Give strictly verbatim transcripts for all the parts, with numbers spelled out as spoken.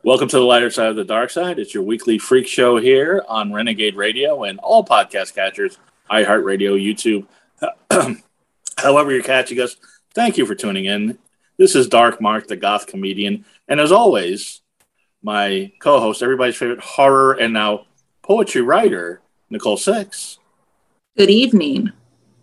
Welcome to the lighter side of the dark side. It's your weekly freak show here on Renegade Radio and all podcast catchers, iHeartRadio, YouTube. However you're catching us, thank you for tuning in. This is Dark Mark, the goth comedian. And as always, my co-host, everybody's favorite horror and now poetry writer, Nicole Six. Good evening.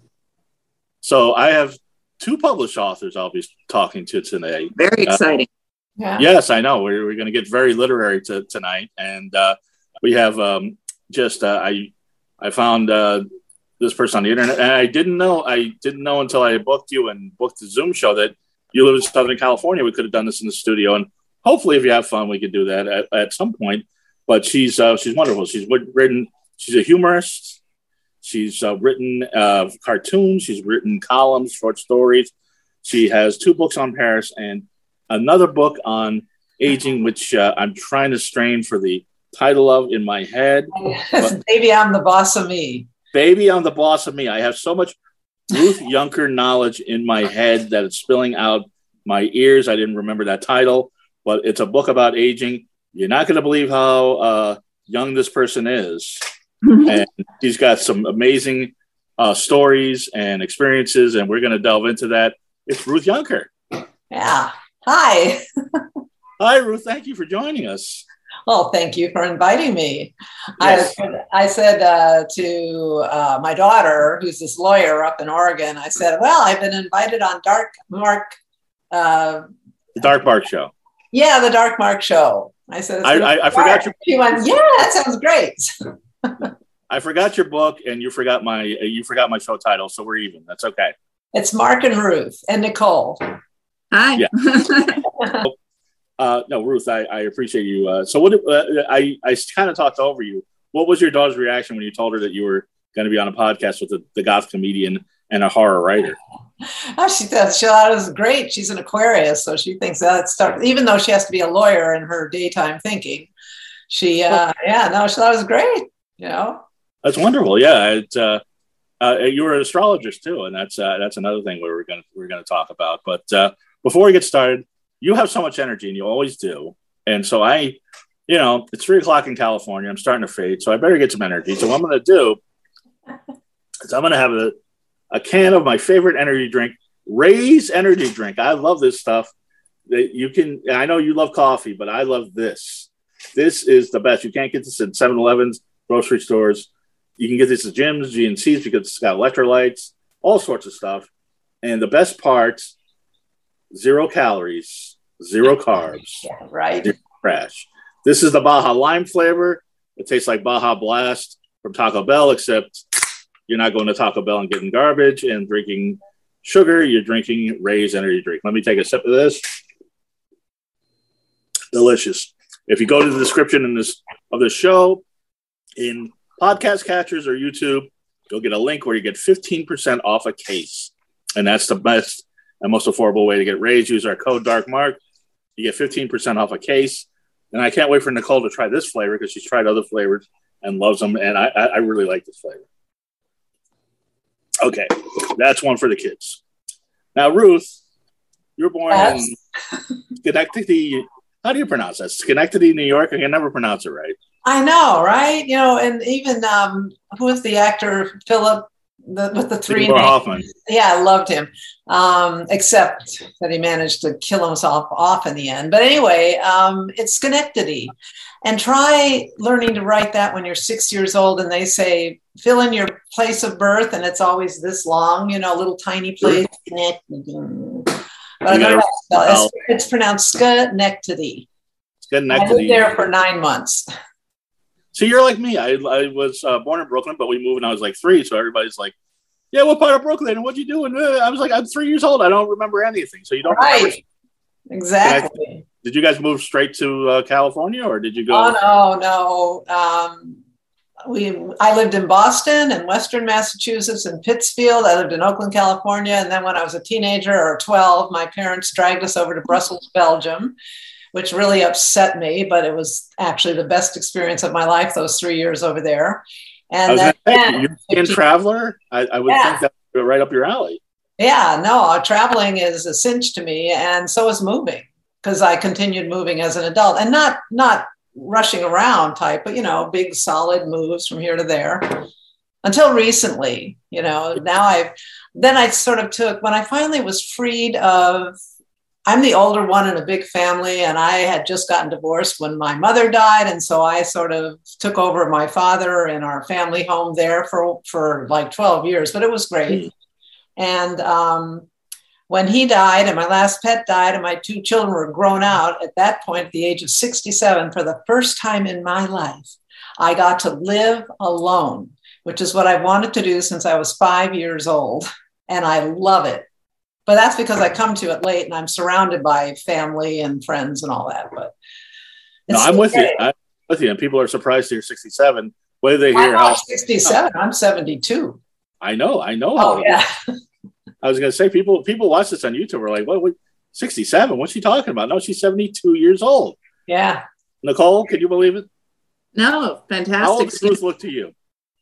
So I have two published authors I'll be talking to today. Very exciting. Uh, Yeah. Yes, I know. We're, we're going to get very literary to, tonight. And uh, we have um, just, uh, I I found uh, this person on the internet. And I didn't know, I didn't know until I booked you and booked the Zoom show that you live in Southern California. We could have done this in the studio. And hopefully, if you have fun, we could do that at, at some point. But she's uh, she's wonderful. She's written, she's a humorist. She's uh, written uh, cartoons. She's written columns, short stories. She has two books on Paris and another book on aging, which uh, I'm trying to strain for the title of in my head. Baby, I'm the boss of me. Baby, I'm the boss of me. I have so much Ruth Junker knowledge in my head that it's spilling out my ears. I didn't remember that title, but it's a book about aging. You're not going to believe how uh, young this person is. And she's got some amazing uh, stories and experiences, and we're going to delve into that. It's Ruth Junker. Yeah. Hi. Hi, Ruth. Thank you for joining us. Oh, thank you for inviting me. Yes. I, I said uh, to uh, my daughter, who's this lawyer up in Oregon, I said, well, I've been invited on Dark Mark. Uh, the Dark Mark Show. Yeah, the Dark Mark Show. I said, I, I, I forgot your. She went, yeah, that sounds great. I forgot your book, and you forgot my uh, you forgot my show title, so we're even. That's okay. It's Mark and Ruth and Nicole. Hi. Yeah. uh, no, Ruth, I, I appreciate you. Uh, so what uh, I, I kind of talked over you. What was your daughter's reaction when you told her that you were going to be on a podcast with the, the goth comedian and a horror writer? Oh, she thought, she thought it was great. She's an Aquarius, so she thinks that's stuff, even though she has to be a lawyer in her daytime thinking. She, uh, yeah, no, she thought it was great, you know? That's wonderful. Yeah. It, uh, uh, you were an astrologist too. And that's, uh, that's another thing we we're going to, we're going to talk about. But, uh, before we get started, you have so much energy, and you always do. And so I, you know, it's three o'clock in California. I'm starting to fade, so I better get some energy. So what I'm going to do is I'm going to have a, a can of my favorite energy drink, Ray's energy drink. I love this stuff. That you can. I know you love coffee, but I love this. This is the best. You can't get this at seven elevens, grocery stores. You can get this at gyms, G N Cs, because it's got electrolytes, all sorts of stuff. And the best part, zero calories, zero carbs, yeah, right? Zero crash. This is the Baja Lime flavor. It tastes like Baja Blast from Taco Bell, except you're not going to Taco Bell and getting garbage and drinking sugar. You're drinking Ray's energy drink. Let me take a sip of this. Delicious. If you go to the description in this of the show in podcast catchers or YouTube, you'll get a link where you get fifteen percent off a case, and that's the best and most affordable way to get Ray's. Use our code DARKMARK. You get fifteen percent off a case. And I can't wait for Nicole to try this flavor because she's tried other flavors and loves them. And I, I really like this flavor. Okay, that's one for the kids. Now, Ruth, you were born yes. in Schenectady. How do you pronounce that? Schenectady, New York? I can never pronounce it right. I know, right? You know, and even um, who was the actor, Philip? The, with the three names. Hoffman. Yeah, I loved him. Um, except that he managed to kill himself off in the end. But anyway, um, it's Schenectady. And try learning to write that when you're six years old and they say, fill in your place of birth, and it's always this long, you know, a little tiny place. But I don't know how to spell it. It's, it's pronounced Schenectady. Schenectady. I lived there for nine months. So you're like me. I I was uh, born in Brooklyn, but we moved when I was like three. So everybody's like, yeah, what part of Brooklyn? And what'd you do? And uh, I was like, I'm three years old. I don't remember anything. So you don't right. remember. Exactly. I, did you guys move straight to uh, California, or did you go? Oh, no, no. Um, we I lived in Boston and Western Massachusetts and Pittsfield. I lived in Oakland, California. And then when I was a teenager or twelve, my parents dragged us over to Brussels, Belgium, which really upset me, but it was actually the best experience of my life, those three years over there. And I was then, say, European traveler, I, I would yeah. think that would be right up your alley. Yeah, no, traveling is a cinch to me, and so is moving. because I continued moving as an adult, and not not rushing around type, but, you know, big solid moves from here to there until recently. You know, now I've, then I sort of took, when I finally was freed of, I'm the older one in a big family, and I had just gotten divorced when my mother died. And so I sort of took over my father and our family home there for, for like twelve years, but it was great. Mm. And um, when he died and my last pet died and my two children were grown out, at that point, at the age of sixty-seven, for the first time in my life, I got to live alone, which is what I wanted to do since I was five years old. And I love it. But that's because I come to it late and I'm surrounded by family and friends and all that. But no, I'm with you. I'm with you. And people are surprised to hear sixty-seven. Whether they hear I'm how sixty-seven, I'm seventy-two. I know, I know. Oh, yeah. I was going to say, people people watch this on YouTube are like, what, what, sixty-seven? What's she talking about? No, she's seventy-two years old. Yeah. Nicole, can you believe it? No, fantastic. How old does Ruth look to you?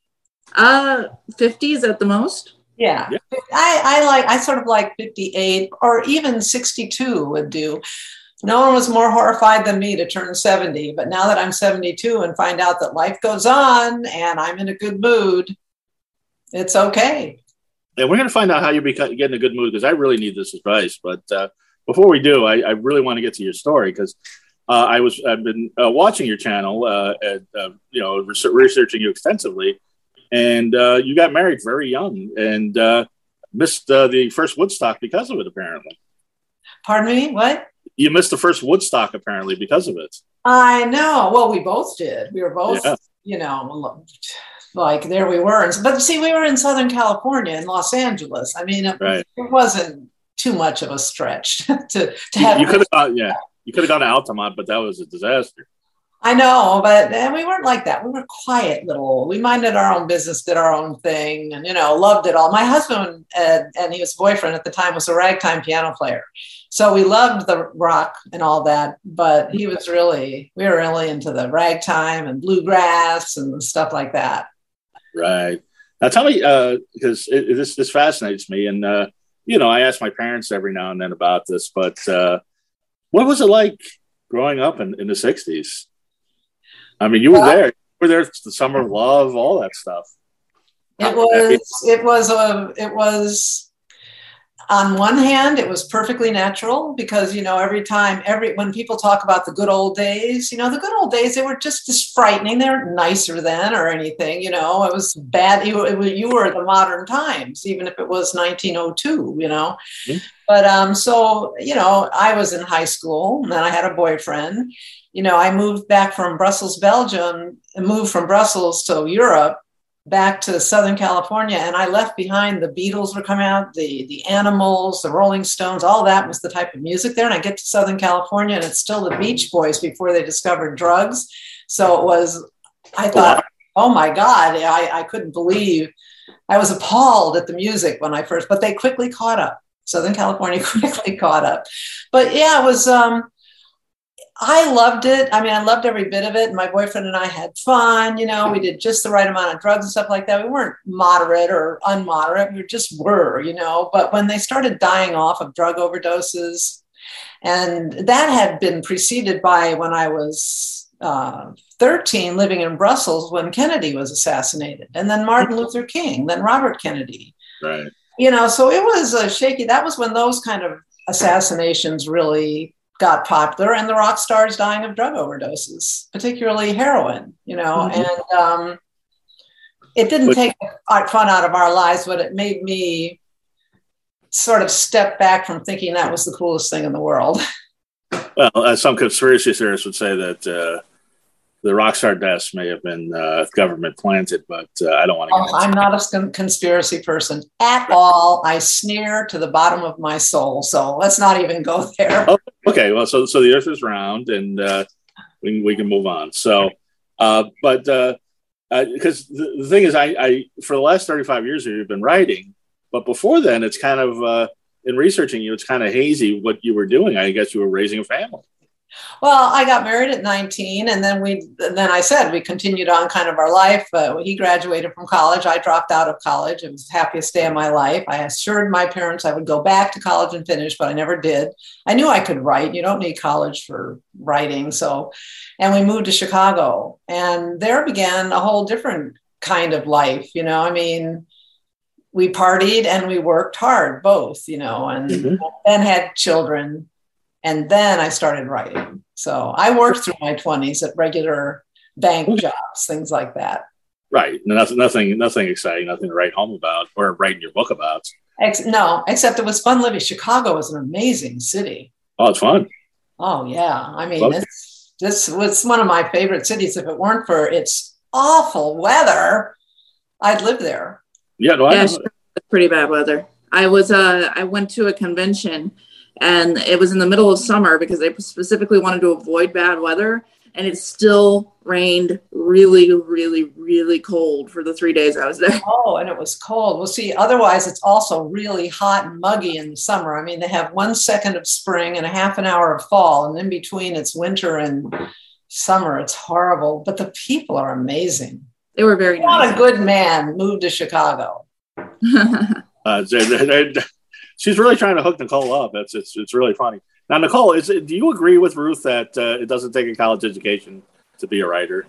Uh, fifties at the most. Yeah. yeah. I, I like, I sort of like fifty-eight or even sixty-two would do. No one was more horrified than me to turn seventy. But now that I'm seventy-two and find out that life goes on and I'm in a good mood, it's okay. And we're going to find out how you become, get in a good mood, because I really need this advice. But uh, before we do, I, I really want to get to your story, because uh, I was I've been uh, watching your channel, uh, and, uh, you know, researching you extensively, and uh, you got married very young and uh, missed uh, the first Woodstock because of it, apparently. Pardon me? What? You missed the first Woodstock apparently because of it. I know. Well, we both did. We were both, yeah. you know. Like there we were. But see, we were in Southern California, in Los Angeles. I mean, it, right. it wasn't too much of a stretch to, to have. You could have gone, yeah, you could have gone to Altamont, but that was a disaster. I know, but and we weren't like that. We were quiet little. We minded our own business, did our own thing, and, you know, loved it all. My husband, uh, and he was boyfriend at the time, was a ragtime piano player. So we loved the rock and all that, but he was really, we were really into the ragtime and bluegrass and stuff like that. Right. Now tell me, uh, because it, it, this this fascinates me, and uh, you know, I ask my parents every now and then about this. But uh, what was it like growing up in, in the sixties? I mean, you were well, there. You were there. The Summer of Love, all that stuff. It was. It was a. It was. On one hand, it was perfectly natural because, you know, every time, every when people talk about the good old days, you know, the good old days, they were just as frightening. They weren't nicer then or anything, you know, it was bad. You, it, you were the modern times, even if it was nineteen oh two, you know. Mm-hmm. But um, so, you know, I was in high school and then I had a boyfriend. You know, I moved back from Brussels, Belgium, and moved from Brussels to Europe, back to Southern California, and I left behind the Beatles were coming out, the the Animals, the Rolling Stones, all that was the type of music there. And I get to Southern California and it's still the Beach Boys before they discovered drugs. So it was, I thought, oh my God, I, I couldn't believe, I was appalled at the music when I first, but they quickly caught up. Southern California quickly caught up. But yeah, it was, um, I loved it. I mean, I loved every bit of it. And my boyfriend and I had fun. You know, we did just the right amount of drugs and stuff like that. We weren't moderate or unmoderate. We just were, you know. But when they started dying off of drug overdoses, and that had been preceded by when I was uh, thirteen, living in Brussels when Kennedy was assassinated, and then Martin Luther King, then Robert Kennedy. Right. You know, so it was a shaky. That was when those kind of assassinations really got popular, and the rock stars dying of drug overdoses, particularly heroin, you know, mm-hmm. and um, it didn't but, take fun out of our lives, but it made me sort of step back from thinking that was the coolest thing in the world. Well, uh, some conspiracy theorists would say that uh, the rock star deaths may have been uh, government planted, but uh, I don't want to. Oh, I'm not a con- conspiracy person at all. I sneer to the bottom of my soul. So let's not even go there. Oh, okay. Well, so so the Earth is round, and uh, we can, we can move on. So, uh, but because uh, uh, the, the thing is, I, I for the last thirty-five years you've been writing, but before then, it's kind of uh, in researching you, it's kind of hazy what you were doing. I guess you were raising a family. Well, I got married at nineteen, and then we, and then I said we continued on kind of our life. Uh, he graduated from college. I dropped out of college. It was the happiest day of my life. I assured my parents I would go back to college and finish, but I never did. I knew I could write. You don't need college for writing. So, and we moved to Chicago, and there began a whole different kind of life. You know, I mean, we partied and we worked hard, both, you know, and Mhm. then had children. And then I started writing. So I worked through my twenties at regular bank jobs, things like that. Right. Nothing, nothing, nothing exciting, nothing to write home about or write in your book about. Ex- no, except it was fun living. Chicago was an amazing city. Oh, it's fun. Oh, yeah. I mean, Okay. it's, this was one of my favorite cities. If it weren't for its awful weather, I'd live there. Yeah, no, I Yeah, know. she- pretty bad weather. I was uh I went to a convention, and it was in the middle of summer because they specifically wanted to avoid bad weather, and it still rained really, really, really cold for the three days I was there. Oh, and it was cold. Well, see, otherwise it's also really hot and muggy in the summer. I mean, they have one second of spring and a half an hour of fall, and in between it's winter and summer. It's horrible, but the people are amazing. They were very Not a nice. good man moved to Chicago. Uh, they- they- they- she's really trying to hook Nicole up. It's it's it's really funny. Now, Nicole, is it, do you agree with Ruth that uh, it doesn't take a college education to be a writer?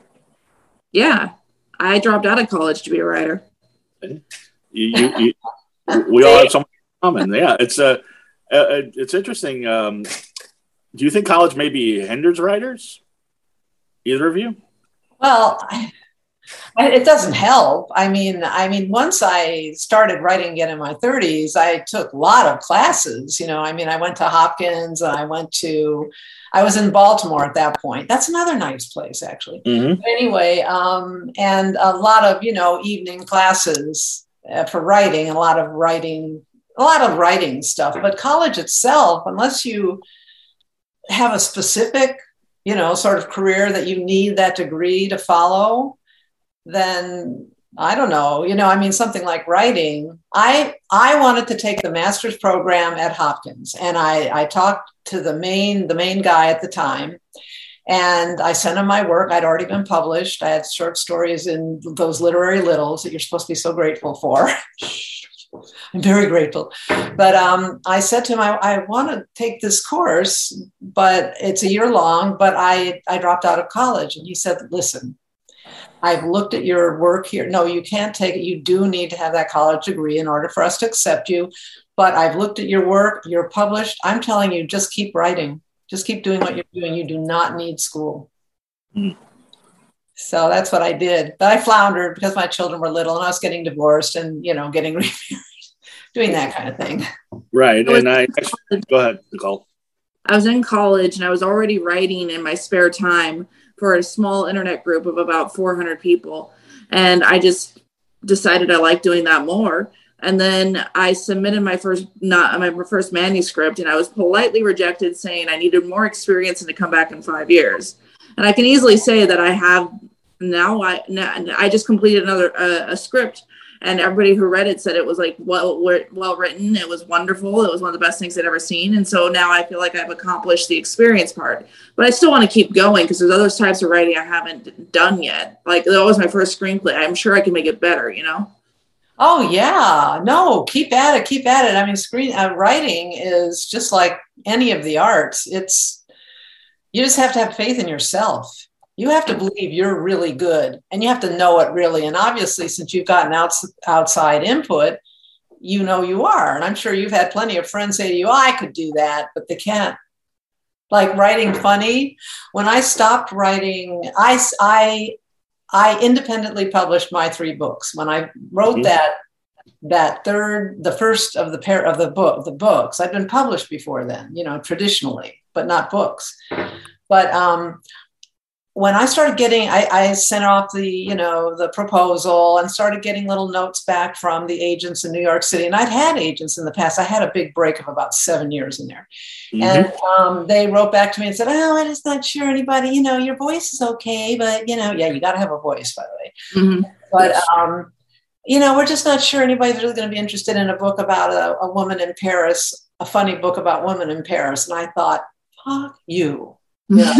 Yeah, I dropped out of college to be a writer. You, you, you, we all have something in common. Yeah, it's uh, uh, it's interesting. Um, do you think college maybe hinders writers? Either of you? Well, I, I- it doesn't help. I mean, I mean, once I started writing again in my thirties, I took a lot of classes. You know, I mean, I went to Hopkins, and I went to, I was in Baltimore at that point. That's another nice place, actually. Mm-hmm. But anyway, um, and a lot of, you know, evening classes uh, for writing, a lot of writing, a lot of writing stuff. But college itself, unless you have a specific, you know, sort of career that you need that degree to follow, then I don't know, you know, I mean, something like writing. I I wanted to take the master's program at Hopkins, and I, I talked to the main the main guy at the time, and I sent him my work. I'd already been published. I had short stories in those literary littles that you're supposed to be so grateful for. I'm very grateful. But um, I said to him, I, I want to take this course, but it's a year long, but I, I dropped out of college. And he said, listen, I've looked at your work here. No, you can't take it. You do need to have that college degree in order for us to accept you. But I've looked at your work. You're published. I'm telling you, just keep writing. Just keep doing what you're doing. You do not need school. Mm. So that's what I did. But I floundered because my children were little and I was getting divorced and, you know, getting remarried, doing that kind of thing. Right. I was- And I go ahead, Nicole. I was in college, and I was already writing in my spare time for a small internet group of about four hundred people. And I just decided I liked doing that more. And then I submitted my first not my first manuscript, and I was politely rejected, saying I needed more experience and to come back in five years. And I can easily say that I have now. I now, I just completed another uh, a script, and everybody who read it said it was like well well written. It was wonderful. It was one of the best things they'd ever seen. And so now I feel like I've accomplished the experience part. But I still want to keep going because there's other types of writing I haven't done yet. Like that was my first screenplay. I'm sure I can make it better. You know. Oh yeah, no, keep at it, keep at it. I mean, screen uh, writing is just like any of the arts. It's, you just have to have faith in yourself. You have to believe you're really good, and you have to know it really. And obviously, since you've gotten outs- outside input, you know you are. And I'm sure you've had plenty of friends say to you, oh, I could do that, but they can't. Like writing funny. When I stopped writing, I, I, I independently published my three books. When I wrote Mhm. that, that third, the first of the pair of the book, the books, I'd been published before then, you know, traditionally, but not books. But um, when I started getting, I, I sent off the, you know, the proposal and started getting little notes back from the agents in New York City. And I'd had agents in the past. I had a big break of about seven years in there. Mhm. And um, they wrote back to me and said, oh, I'm just not sure anybody, you know, your voice is okay, but, you know, yeah, you got to have a voice, by the way. Mm-hmm. But, Yes. um, you know, we're just not sure anybody's really going to be interested in a book about a, a woman in Paris, a funny book about women in Paris. And I thought, fuck you. Yeah.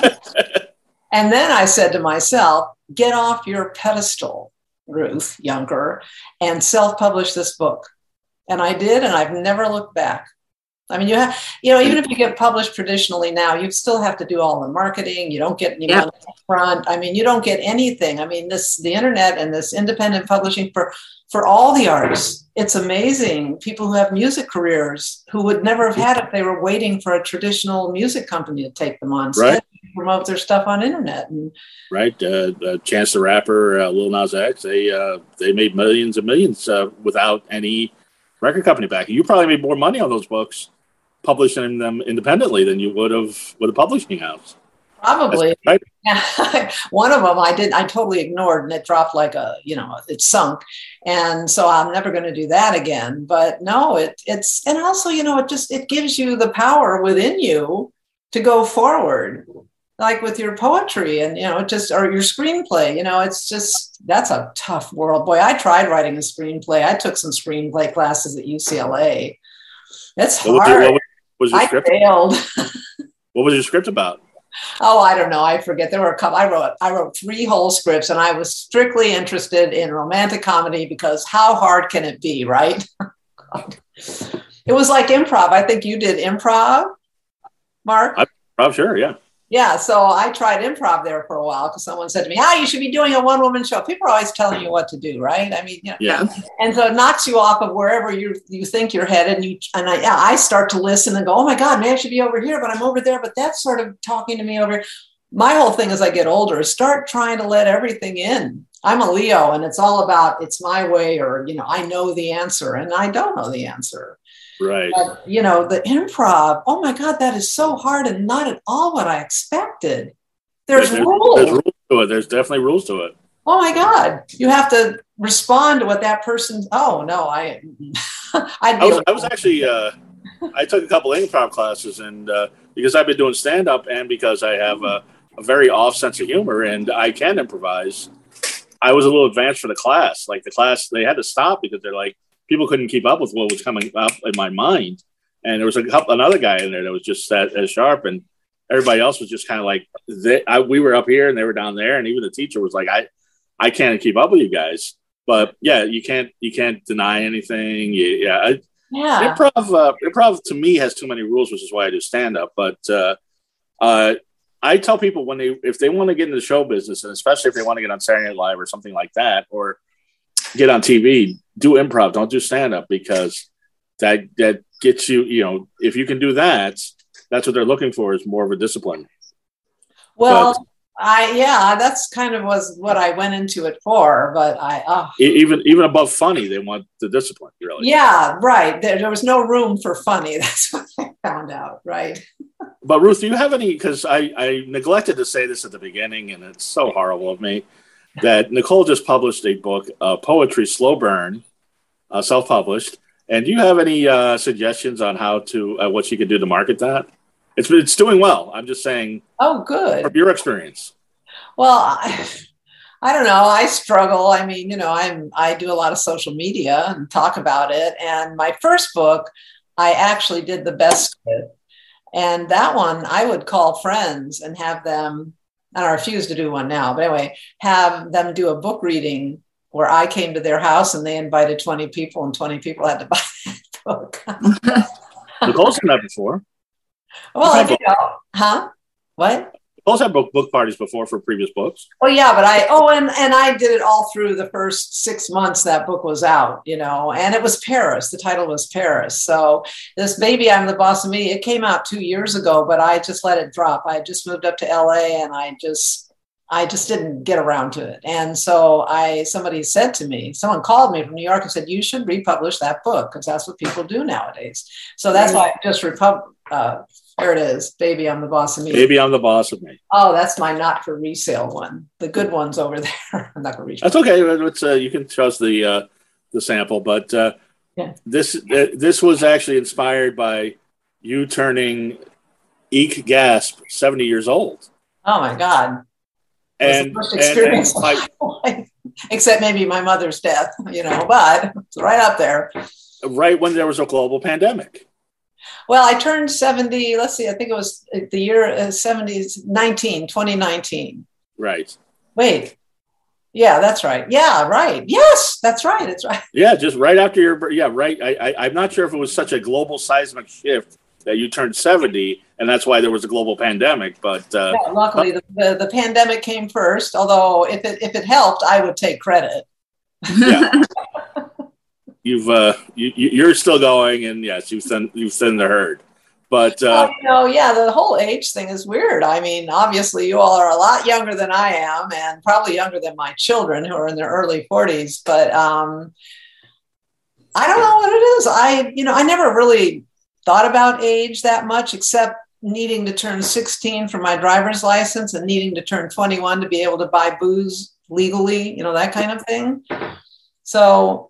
And then I said to myself, get off your pedestal, Ruth Junker, and self-publish this book. And I did, and I've never looked back. I mean, you have, you know, even if you get published traditionally now, you still have to do all the marketing. You don't get any yep. money up front. I mean, you don't get anything. I mean, this, the internet and this independent publishing for, for all the artists, it's amazing. People who have music careers who would never have had it if they were waiting for a traditional music company to take them on. Right. Instead, promote their stuff on internet. And, right. Uh, uh, Chance the Rapper, uh, Lil Nas X, they, uh, they made millions and millions uh, without any record company backing. You probably made more money on those books publishing them independently than you would have with a publishing house. Probably. Right. One of them I did, I totally ignored, and it dropped like a, you know, it sunk. And so I'm never going to do that again. But no, it it's, and also, you know, it just, it gives you the power within you to go forward, like with your poetry and, you know, just, or your screenplay, you know, it's just, that's a tough world. Boy, I tried writing a screenplay. I took some screenplay classes at U C L A. It's hard. What was your I script? failed. What was your script about? Oh, I don't know. I forget. There were a couple. I wrote. I wrote three whole scripts, and I was strictly interested in romantic comedy because how hard can it be, right? It was like improv. I think you did improv, Mark. I'm sure, yeah. Yeah, so I tried improv there for a while because someone said to me, ah, you should be doing a one-woman show. People are always telling you what to do, right? I mean, you know, yeah. And so it knocks you off of wherever you you think you're headed. And, you, and I, yeah, I start to listen and go, oh, my God, maybe I should be over here, but I'm over there. But that's sort of talking to me over here. My whole thing as I get older is start trying to let everything in. I'm a Leo, and it's all about it's my way or, you know, I know the answer, and I don't know the answer. Right. But, you know, the improv, oh, my God, that is so hard and not at all what I expected. There's, there's rules. There's rules to it. There's definitely rules to it. Oh, my God. You have to respond to what that person's. Oh, no, I. I was, I was actually, uh, I took a couple of improv classes, and uh, because I've been doing stand up and because I have a, a very off sense of humor and I can improvise, I was a little advanced for the class. Like the class, they had to stop because they're like, people couldn't keep up with what was coming up in my mind. And there was a couple, another guy in there that was just that as sharp, and everybody else was just kind of like, they, I, we were up here and they were down there. And even the teacher was like, I, I can't keep up with you guys, but yeah, you can't, you can't deny anything. You, yeah. I, yeah. Improv, uh, improv to me has too many rules, which is why I do stand up. But uh, uh, I tell people when they, if they want to get into the show business, and especially if they want to get on Saturday Night Live or something like that, or get on T V, do improv, don't do stand up, because that, that gets you, you know, if you can do that, that's what they're looking for, is more of a discipline. Well, but, I, yeah, that's kind of was what I went into it for, but I, oh. even, even above funny, they want the discipline, really. Yeah, right. There, there was no room for funny. That's what I found out. Right. But Ruth, do you have any, because I, I neglected to say this at the beginning, and it's so horrible of me, that Nicole just published a book, uh, Poetry Slow Burn, uh, self-published. And do you have any uh, suggestions on how to, uh, what she could do to market that? It's it's doing well. I'm just saying. Oh, good. From your experience. Well, I, I don't know. I struggle. I mean, you know, I'm I do a lot of social media and talk about it. And my first book, I actually did the best with. And that one, I would call friends and have them, and I refuse to do one now, but anyway, have them do a book reading where I came to their house and they invited twenty people and twenty people had to buy that book. Nicole's done that before. Well, you know, huh? What? Nicole's had book, book parties before for previous books. Oh, yeah, but I, oh, and, and I did it all through the first six months that book was out, you know, and it was Paris. The title was Paris. So this Baby, I'm the Boss of Me, it came out two years ago, but I just let it drop. I just moved up to L A and I just, I just didn't get around to it. And so I, somebody said to me, someone called me from New York and said, you should republish that book because that's what people do nowadays. So that's why I just repub, uh, there it is. Baby, I'm the Boss of Me. Baby, I'm the Boss of Me. Oh, that's my not for resale one. The good one's over there. I'm not going to reach. That's okay. It's, uh, you can trust the uh, the sample, but uh, yeah. this uh, this was actually inspired by you turning Eek Gasp seventy years old. Oh my God! And, the first experience and, and of my life. Except maybe my mother's death, you know, but it's right up there. Right when there was a global pandemic. Well, I turned seventy. Let's see. I think it was the year uh, seventies, nineteen, twenty nineteen. Right. Wait. Yeah, that's right. Yeah, right. Yes, that's right. It's right. Yeah, just right after your, yeah, right. I, I, I'm not sure if it was such a global seismic shift that you turned seventy, and that's why there was a global pandemic. But uh, yeah, luckily, the, the, the pandemic came first. Although, if it if it helped, I would take credit. Yeah. You've uh, you, you're still going, and yes, you've thinned, you've thinned the herd. But uh, well, you know, yeah, the whole age thing is weird. I mean, obviously, you all are a lot younger than I am, and probably younger than my children, who are in their early forties. But um, I don't know what it is. I, you know, I never really thought about age that much, except needing to turn sixteen for my driver's license and needing to turn twenty-one to be able to buy booze legally. You know, that kind of thing. So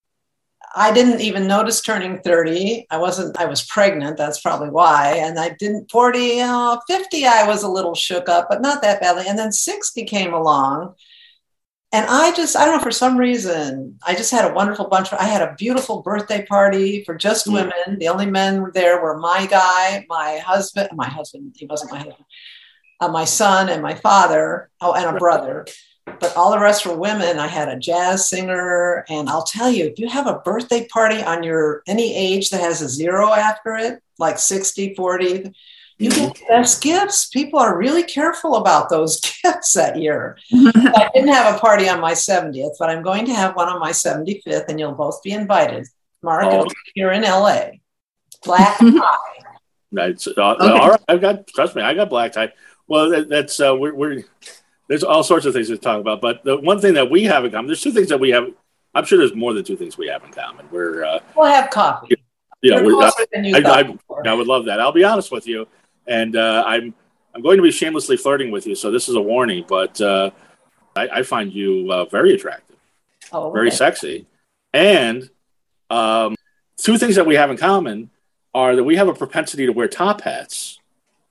I didn't even notice turning thirty. I wasn't, I was pregnant. That's probably why. And I didn't, forty, uh, fifty, I was a little shook up, but not that badly. And then sixty came along. And I just, I don't know, for some reason, I just had a wonderful bunch. Of, I had a beautiful birthday party for just mm. women. The only men there were my guy, my husband, my husband, he wasn't my husband, uh, my son and my father, oh, and a brother. But all the rest were women. I had a jazz singer. And I'll tell you, if you have a birthday party on your any age that has a zero after it, like sixty, forty, you get the best gifts. People are really careful about those gifts that year. I didn't have a party on my seventieth, but I'm going to have one on my seventy-fifth, and you'll both be invited. Mark, oh. It'll be here in L A. Black tie. Right. So, uh, okay. All right. I've got, trust me, I got black tie. Well, that, that's, uh, we're, we're, there's all sorts of things to talk about, but the one thing that we have in common, there's two things that we have. I'm sure there's more than two things we have in common. We're, uh, we'll have coffee. Yeah. We're, uh, I, I, I would love that. I'll be honest with you. And uh, I'm I'm going to be shamelessly flirting with you, so this is a warning. But uh, I, I find you uh, very attractive, oh, okay. very sexy, and um, two things that we have in common are that we have a propensity to wear top hats.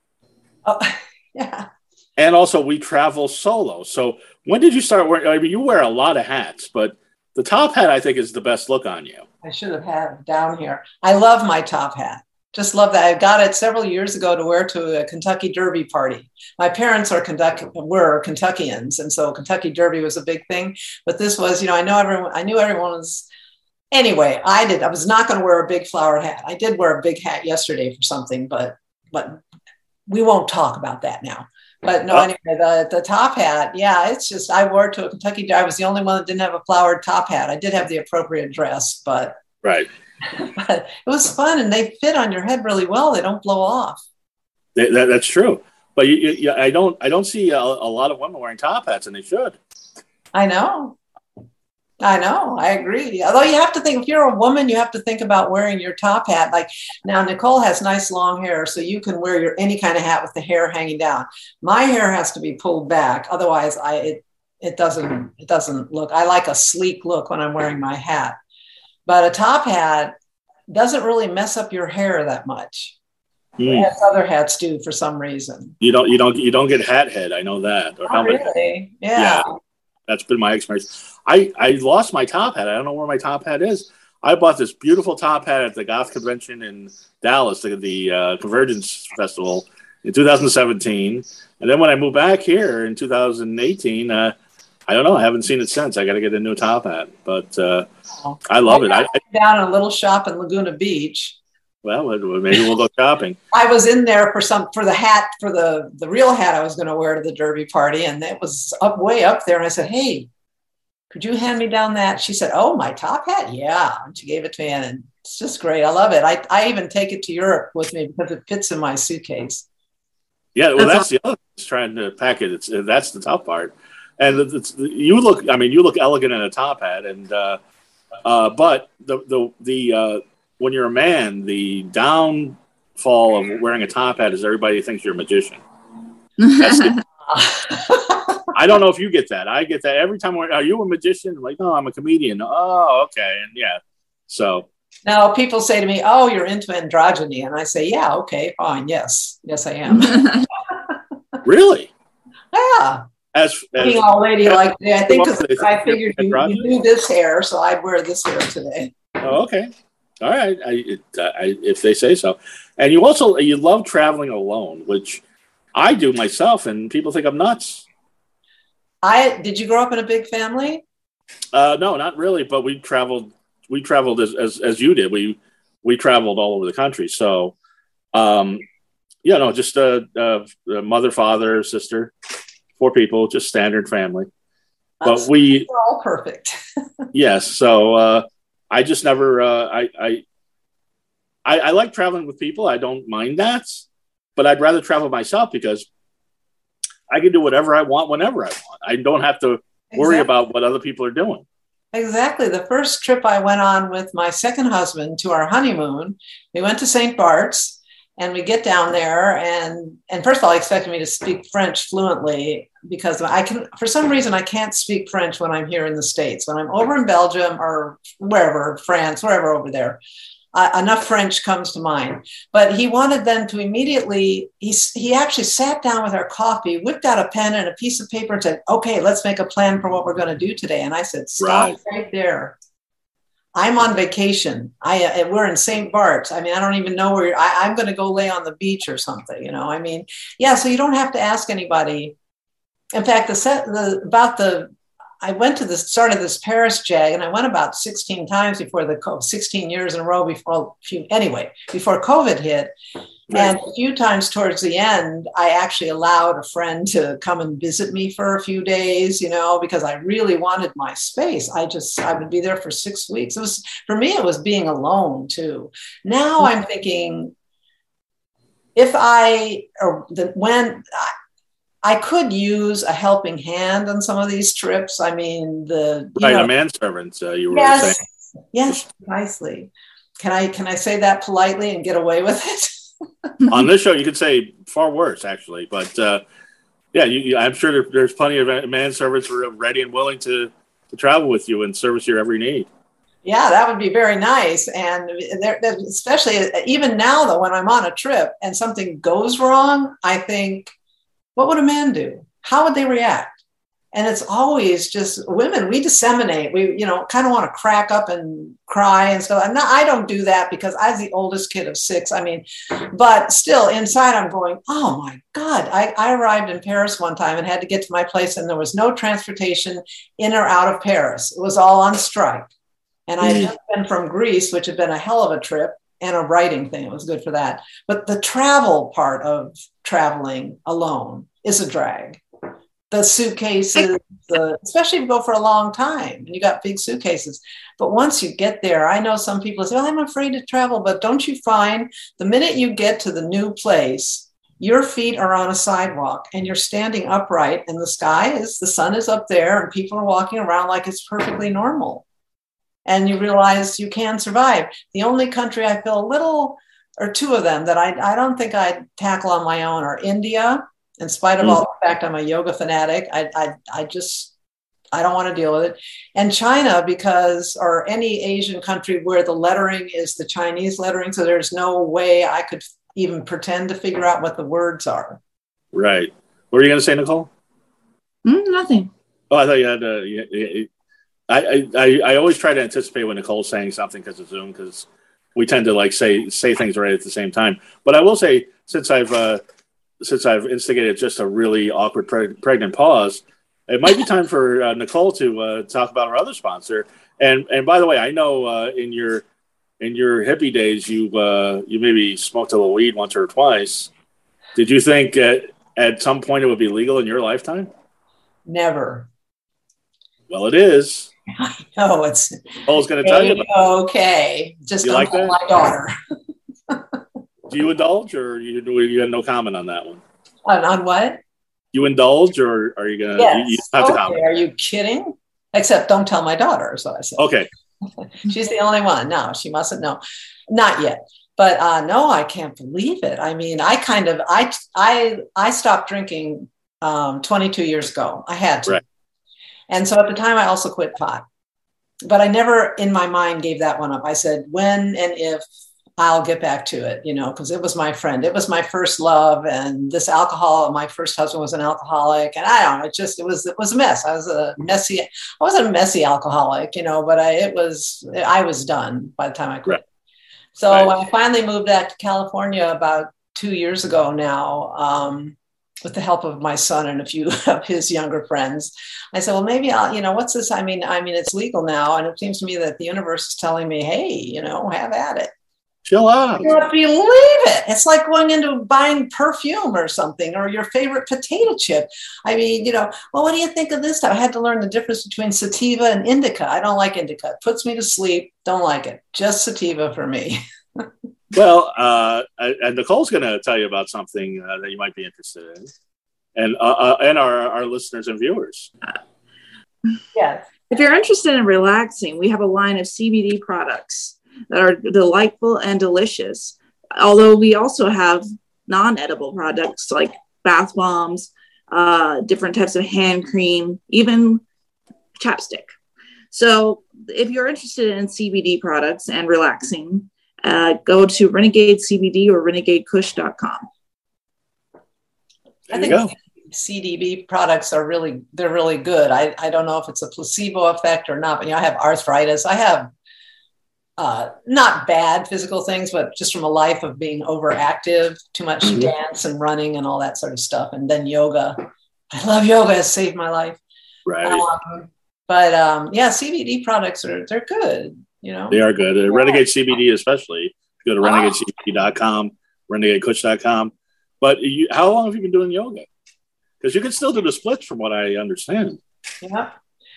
Oh, yeah. And also, we travel solo. So when did you start wearing? I mean, you wear a lot of hats, but the top hat I think is the best look on you. I should have had it down here. I love my top hat. Just love that. I got it several years ago to wear to a Kentucky Derby party. My parents are Kentucky, were Kentuckians, and so Kentucky Derby was a big thing. But this was, you know, I know everyone. I knew everyone was. Anyway, I did. I was not going to wear a big flowered hat. I did wear a big hat yesterday for something, but but we won't talk about that now. But no, anyway, the the top hat, yeah, it's just I wore it to a Kentucky Derby. I was the only one that didn't have a flowered top hat. I did have the appropriate dress, but right. But it was fun, and they fit on your head really well. They don't blow off. That, that, that's true, but you, you, I don't. I don't see a, a lot of women wearing top hats, and they should. I know, I know, I agree. Although you have to think, if you're a woman, you have to think about wearing your top hat. Like now, Nicole has nice long hair, so you can wear your any kind of hat with the hair hanging down. My hair has to be pulled back, otherwise, I it it doesn't it doesn't look. I like a sleek look when I'm wearing my hat. But a top hat doesn't really mess up your hair that much, mm. as other hats do for some reason. You don't, you don't, you don't get hat head. I know that. Or oh, really? Yeah. yeah. That's been my experience. I, I lost my top hat. I don't know where my top hat is. I bought this beautiful top hat at the Goth Convention in Dallas, the, the uh, Convergence Festival in two thousand seventeen. And then when I moved back here in two thousand eighteen, uh, I don't know. I haven't seen it since. I got to get a new top hat, but uh, oh. I love I it. I down in a little shop in Laguna Beach. Well, maybe we'll go shopping. I was in there for some for the hat for the the real hat I was going to wear to the Derby party, and it was up way up there. And I said, "Hey, could you hand me down that?" She said, "Oh, my top hat, yeah." And she gave it to me, and it's just great. I love it. I I even take it to Europe with me because it fits in my suitcase. Yeah, well, that's, that's the other thing. It's trying to pack it. It's that's the tough part. And it's, you look, I mean, you look elegant in a top hat, and uh, uh, but the the the uh, when you're a man, the downfall of wearing a top hat is everybody thinks you're a magician. That's the, I don't know if you get that. I get that every time. Are you a magician? I'm like, no, I'm a comedian. Oh, okay, and yeah, so. Now people say to me, "Oh, you're into androgyny," and I say, "Yeah, okay, fine, yes, yes, I am." Really? Yeah. As, as being all lady like me, I think I figured you, you do this hair, so I'd wear this hair today. Oh, okay. All right, I, it, I, if they say so. And you also you love traveling alone, which I do myself, and people think I'm nuts. I did you grow up in a big family? Uh, no, not really. But we traveled. We traveled as, as as you did. We we traveled all over the country. So, um, yeah, no, just a, a, a mother, father, sister, four people, just standard family. That's, but we we're all perfect. yes. So uh, I just never. Uh, I, I I I like traveling with people. I don't mind that, but I'd rather travel myself because I can do whatever I want whenever I want. I don't have to worry exactly. about what other people are doing. Exactly. The first trip I went on with my second husband to our honeymoon, we went to Saint Bart's, and we get down there, and and first of all, he expected me to speak French fluently because I can, for some reason, I can't speak French when I'm here in the States. When I'm over in Belgium or wherever, France, wherever over there, Uh, enough French comes to mind. But he wanted them to immediately, he, he actually sat down with our coffee, whipped out a pen and a piece of paper and said, okay, let's make a plan for what we're going to do today. And I said, stop right, right there. I'm on vacation. I uh, We're in Saint Bart's. I mean, I don't even know where you're, I, I'm going to go lay on the beach or something, you know, I mean, yeah, so you don't have to ask anybody. In fact, the set, the, about the, I went to the start of this Paris Jag, and I went about sixteen times before the sixteen years in a row before, anyway, before COVID hit. Right. And a few times towards the end, I actually allowed a friend to come and visit me for a few days, you know, because I really wanted my space. I just, I would be there for six weeks. It was, for me, it was being alone too. Now I'm thinking, if I, or the, when, I, I could use a helping hand on some of these trips. I mean, the right, know, a manservant. Uh, you were yes, saying. Yes, precisely. Can I can I say that politely and get away with it? On this show, you could say far worse, actually. But uh, yeah, you, you, I'm sure there, there's plenty of manservants who are ready and willing to to travel with you and service your every need. Yeah, that would be very nice. And there, especially even now, though, when I'm on a trip and something goes wrong, I think, what would a man do? How would they react? And it's always just women. We disseminate. We, you know, kind of want to crack up and cry and stuff. I'm not, I don't do that because I was the oldest kid of six. I mean, but still inside I'm going, oh my God. I, I arrived in Paris one time and had to get to my place, and there was no transportation in or out of Paris. It was all on strike. And I had just been from Greece, which had been a hell of a trip, and a writing thing. It was good for that. But the travel part of traveling alone is a drag. The suitcases, the, especially if you go for a long time and you got big suitcases. But once you get there, I know some people say, oh, I'm afraid to travel. But don't you find the minute you get to the new place, your feet are on a sidewalk and you're standing upright, and the sky is, the sun is up there, and people are walking around like it's perfectly normal. And you realize you can survive. The only country I feel a little, or two of them that I, I don't think I'd tackle on my own, are India. In spite of mm. all the fact I'm a yoga fanatic, I, I, I just, I don't want to deal with it. And China, because, or any Asian country where the lettering is the Chinese lettering, so there's no way I could even pretend to figure out what the words are. Right. What were you going to say, Nicole? Mm, nothing. Oh, I thought you had. Uh, you, you, I, I I always try to anticipate when Nicole's saying something because of Zoom, because we tend to like say say things right at the same time. But I will say, since I've uh, since I've instigated just a really awkward preg- pregnant pause, it might be time for uh, Nicole to uh, talk about our other sponsor. And and by the way, I know uh, in your in your hippie days, you uh, you maybe smoked a little weed once or twice. Did you think at, at some point it would be legal in your lifetime? Never. Well, it is. No, it's. Nicole's going to tell you about it. Okay, just you don't like tell that? my daughter. Do you indulge, or you you have no comment on that one? On, on what? You indulge, or are you going to? Yes. You, you have okay. to comment. Are you kidding? Except don't tell my daughter, so I said. Okay. She's the only one. No, she mustn't know. Not yet. But uh, no, I can't believe it. I mean, I kind of, I, I, I stopped drinking um, twenty-two years ago. I had to. Right. And so at the time I also quit pot, but I never in my mind gave that one up. I said, when and if I'll get back to it, you know, because it was my friend. It was my first love. And this alcohol, my first husband was an alcoholic. And I don't know, it just, it was, it was a mess. I was a messy, I wasn't a messy alcoholic, you know, but I, it was, I was done by the time I quit. Right. So Right. I finally moved back to California about two years ago now, um, with the help of my son and a few of his younger friends. I said, well, maybe I'll, you know, what's this? I mean, I mean, it's legal now. And it seems to me that the universe is telling me, hey, you know, have at it. Chill out. You can't believe it. It's like going into buying perfume or something, or your favorite potato chip. I mean, you know, well, what do you think of this stuff? I had to learn the difference between sativa and indica. I don't like indica. It puts me to sleep. Don't like it. Just sativa for me. Well, uh, and Nicole's going to tell you about something uh, that you might be interested in, and uh, uh, and our, our listeners and viewers. Yes. If you're interested in relaxing, we have a line of C B D products that are delightful and delicious. Although we also have non-edible products like bath bombs, uh, different types of hand cream, even chapstick. So if you're interested in C B D products and relaxing, uh, go to Renegade C B D or renegade kush dot com. There I you think go. C D B products are really, they're really good. I, I don't know if it's a placebo effect or not, but you know, I have arthritis. I have uh, not bad physical things, but just from a life of being overactive, too much Mhm. dance and running and all that sort of stuff. And then yoga. I love yoga. It's saved my life. Right. Um, but um, yeah, C B D products are, they're good. You know, They are good. Uh, Renegade C B D especially. Go to Oh. renegade C B D dot com, renegade kush dot com. But you, how long have you been doing yoga? Because you can still do the splits from what I understand. Yeah.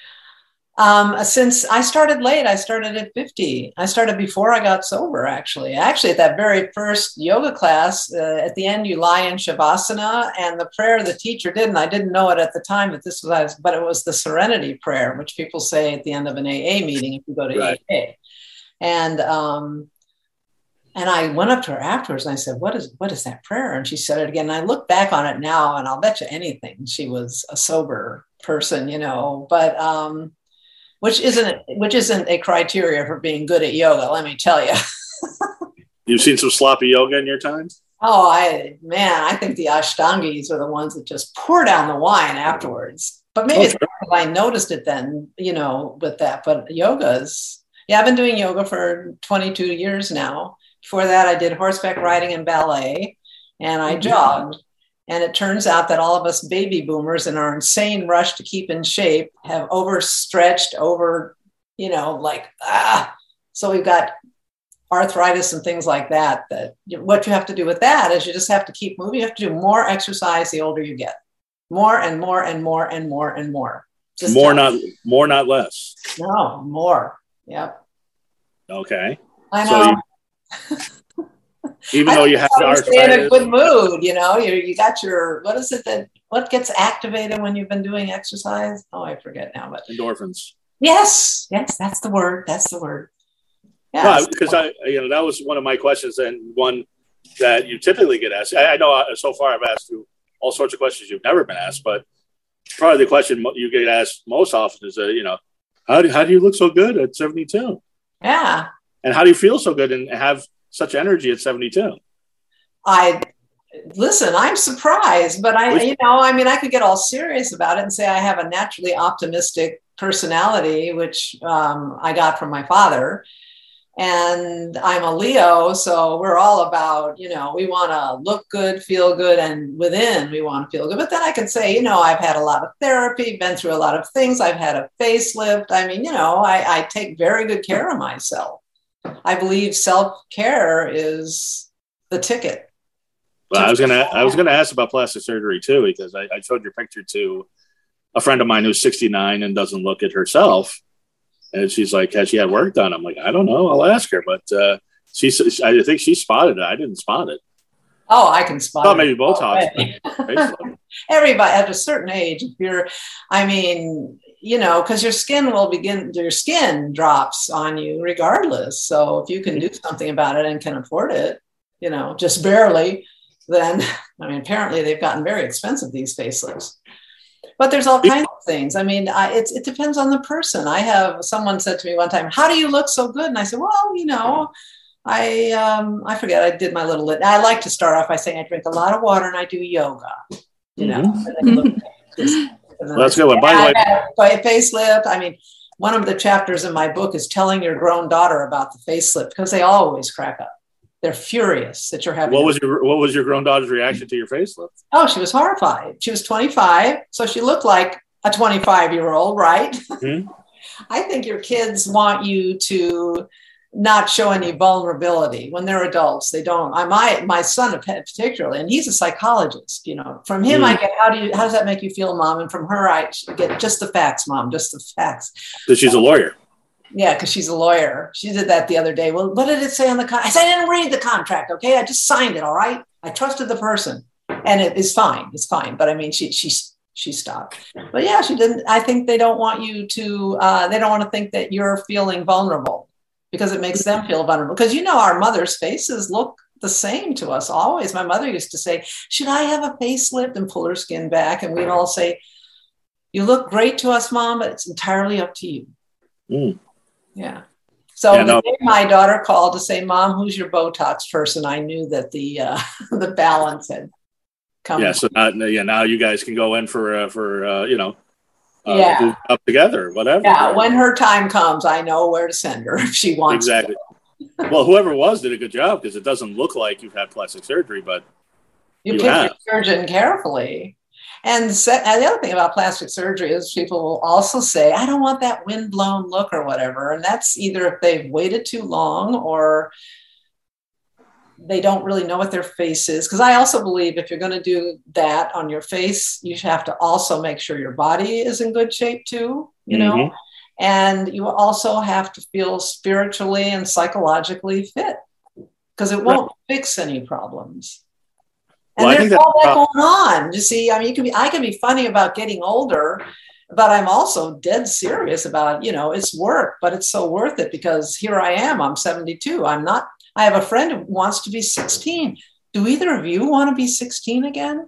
Um, since I started late, I started at fifty. I started before I got sober, actually. Actually, at that very first yoga class, uh, at the end, you lie in Shavasana, and the prayer the teacher did, and I didn't know it at the time that this was, but it was the Serenity Prayer, which people say at the end of an A A meeting if you go to Right. A A. And um, and I went up to her afterwards and I said, what is what is that prayer? And she said it again. And I look back on it now, and I'll bet you anything she was a sober person, you know, but um, which isn't which isn't a criteria for being good at yoga, let me tell you. You've seen some sloppy yoga in your time? Oh, I man, I think the Ashtangis are the ones that just pour down the wine afterwards. But maybe Oh, it's because I noticed it then, you know, with that. But yoga's, yeah, I've been doing yoga for twenty-two years now. Before that, I did horseback riding and ballet, and I Mhm. jogged. And it turns out that all of us baby boomers in our insane rush to keep in shape have overstretched, over, you know, like, ah. So we've got arthritis and things like that, that what you have to do with that is you just have to keep moving. You have to do more exercise the older you get. More and more and more and more and more. Just More, tell- not more, not less. No, more. Yep. Okay. I So know. Even I though you think have it's how you stay in a arthritis, good mood, you know, you you got your, what is it that, what gets activated when you've been doing exercise? Oh, I forget now, but endorphins. yes, yes, that's the word. That's the word. Yeah, Yes. because I, you know, that was one of my questions, and one that you typically get asked. I, I know uh, so far I've asked you all sorts of questions you've never been asked, but probably the question mo- you get asked most often is, uh, you know, how do how do you look so good at seventy-two, Yeah. and how do you feel so good and have such energy at seventy-two? I listen, I'm surprised, but I, Which- you know, I mean, I could get all serious about it and say I have a naturally optimistic personality, which um, I got from my father. And I'm a Leo, so we're all about, you know, we want to look good, feel good, and within we want to feel good. But then I can say, you know, I've had a lot of therapy, been through a lot of things. I've had a facelift. I mean, you know, I, I take very good care of myself. I believe self-care is the ticket. Well, I was gonna I was gonna ask about plastic surgery too, because I, I showed your picture to a friend of mine who's sixty-nine and doesn't look at herself, and she's like, "Has she had work done?" I'm like, "I don't know. I'll ask her." But uh, she, I think she spotted it. I didn't spot it. Oh, I can spot. I thought it. maybe Botox. Oh, everybody at a certain age, if you're, I mean, you know, because your skin will begin, your skin drops on you regardless. So if you can do something about it and can afford it, you know, just barely, then, I mean, apparently they've gotten very expensive, these facelifts. But there's all kinds of things. I mean, I, it's, it depends on the person. I have, someone said to me one time, how do you look so good? And I said, well, you know, I um, I forget, I did my little, lit- I like to start off by saying I drink a lot of water and I do yoga, you know. Mhm. And then look at this, and then Well, that's I good one. By the way, say, I have a facelift. I mean, one of the chapters in my book is telling your grown daughter about the facelift, because they always crack up. They're furious that you're having. What was your What was your grown daughter's reaction to your facelift? Oh, she was horrified. She was twenty-five, so she looked like a twenty-five-year-old, right? Mm-hmm. I think your kids want you to not show any vulnerability when they're adults. They don't. I my my son particularly, and he's a psychologist. You know, from him mm. I get how do you how does that make you feel, Mom? And from her I get just the facts, Mom, just the facts. Because she's a lawyer. Yeah, because she's a lawyer. She did that the other day. Well, what did it say on the contract? I said I didn't read the contract. Okay, I just signed it. All right, I trusted the person, and it is fine. It's fine. But I mean, she she's. She stopped. But yeah, she didn't. I think they don't want you to, uh, they don't want to think that you're feeling vulnerable, because it makes them feel vulnerable. Because, you know, our mother's faces look the same to us always. My mother used to say, should I have a facelift, and pull her skin back? And we'd all say, you look great to us, Mom, but it's entirely up to you. Mm. Yeah. So yeah, no. My daughter called to say, Mom, who's your Botox person? I knew that the, uh, the balance had come. Yeah, so now, yeah, now you guys can go in for uh, for uh, you know, uh, yeah, up together, whatever. Yeah, when her time comes, I know where to send her if she wants. Exactly. To. Well, whoever it was did a good job, because it doesn't look like you've had plastic surgery, but you, you pick have. your surgeon carefully. And, se- and the other thing about plastic surgery is people will also say, I don't want that windblown look or whatever, and that's either if they've waited too long or they don't really know what their face is. Because I also believe if you're going to do that on your face, you have to also make sure your body is in good shape too, you mm-hmm. know, and you also have to feel spiritually and psychologically fit, because it won't right. fix any problems. And well, there's all that going on. You see, I mean, you can be, I can be funny about getting older, but I'm also dead serious about, you know, it's work, but it's so worth it, because here I am, I'm seventy-two. I'm not, I have a friend who wants to be sixteen. Do either of you want to be sixteen again?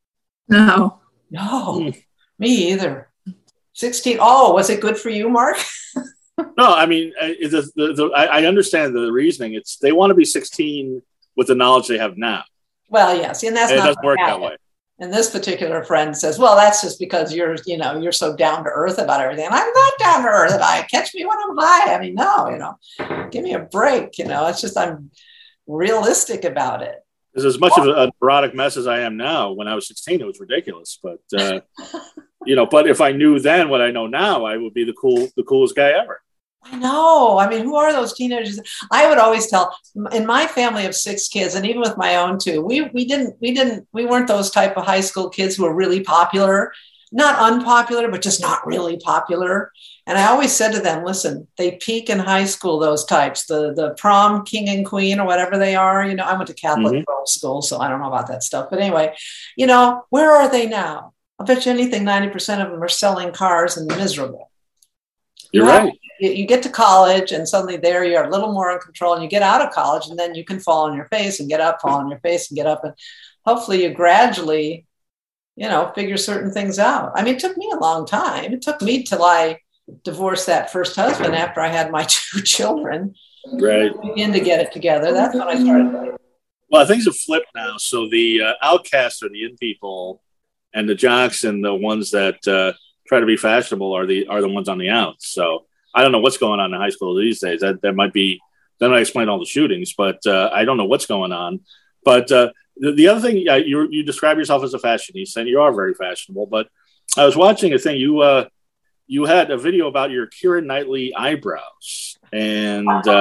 No. No, mm. me either. sixteen. Oh, was it good for you, Mark? No, I mean, the, the, the, I understand the reasoning. It's they want to be sixteen with the knowledge they have now. Well, yes, and that's and not it doesn't work that way. And this particular friend says, well, that's just because you're, you know, you're so down to earth about everything. And I'm not down to earth about it. Catch me when I'm high. I mean, no, you know, give me a break. You know, it's just I'm realistic about it. It's as much of a neurotic mess as I am now. When I was sixteen, it was ridiculous. But, uh, you know, but if I knew then what I know now, I would be the cool, the coolest guy ever. I know. I mean, who are those teenagers? I would always tell, in my family of six kids, and even with my own two, we we didn't we didn't we weren't those type of high school kids who were really popular, not unpopular, but just not really popular. And I always said to them, listen, they peak in high school, those types, the the prom king and queen or whatever they are. You know, I went to Catholic mm-hmm. girls' school, so I don't know about that stuff. But anyway, you know, where are they now? I'll bet you anything, ninety percent of them are selling cars and miserable. You're you know? right. You get to college and suddenly there you're a little more in control, and you get out of college and then you can fall on your face and get up, fall on your face and get up. And hopefully you gradually, you know, figure certain things out. I mean, it took me a long time. It took me till I divorced that first husband after I had my two children. Right. Begin to get it together. That's when I started. Well, things have flipped now. So the uh, outcasts are the in people, and the jocks and the ones that uh, try to be fashionable are the are the ones on the outs. So I don't know what's going on in high school these days. That that might be, that might explain all the shootings, but uh, I don't know what's going on. But uh, the, the other thing, uh, you you describe yourself as a fashionista, and you are very fashionable. But I was watching a thing. You uh, you had a video about your Keira Knightley eyebrows, and uh,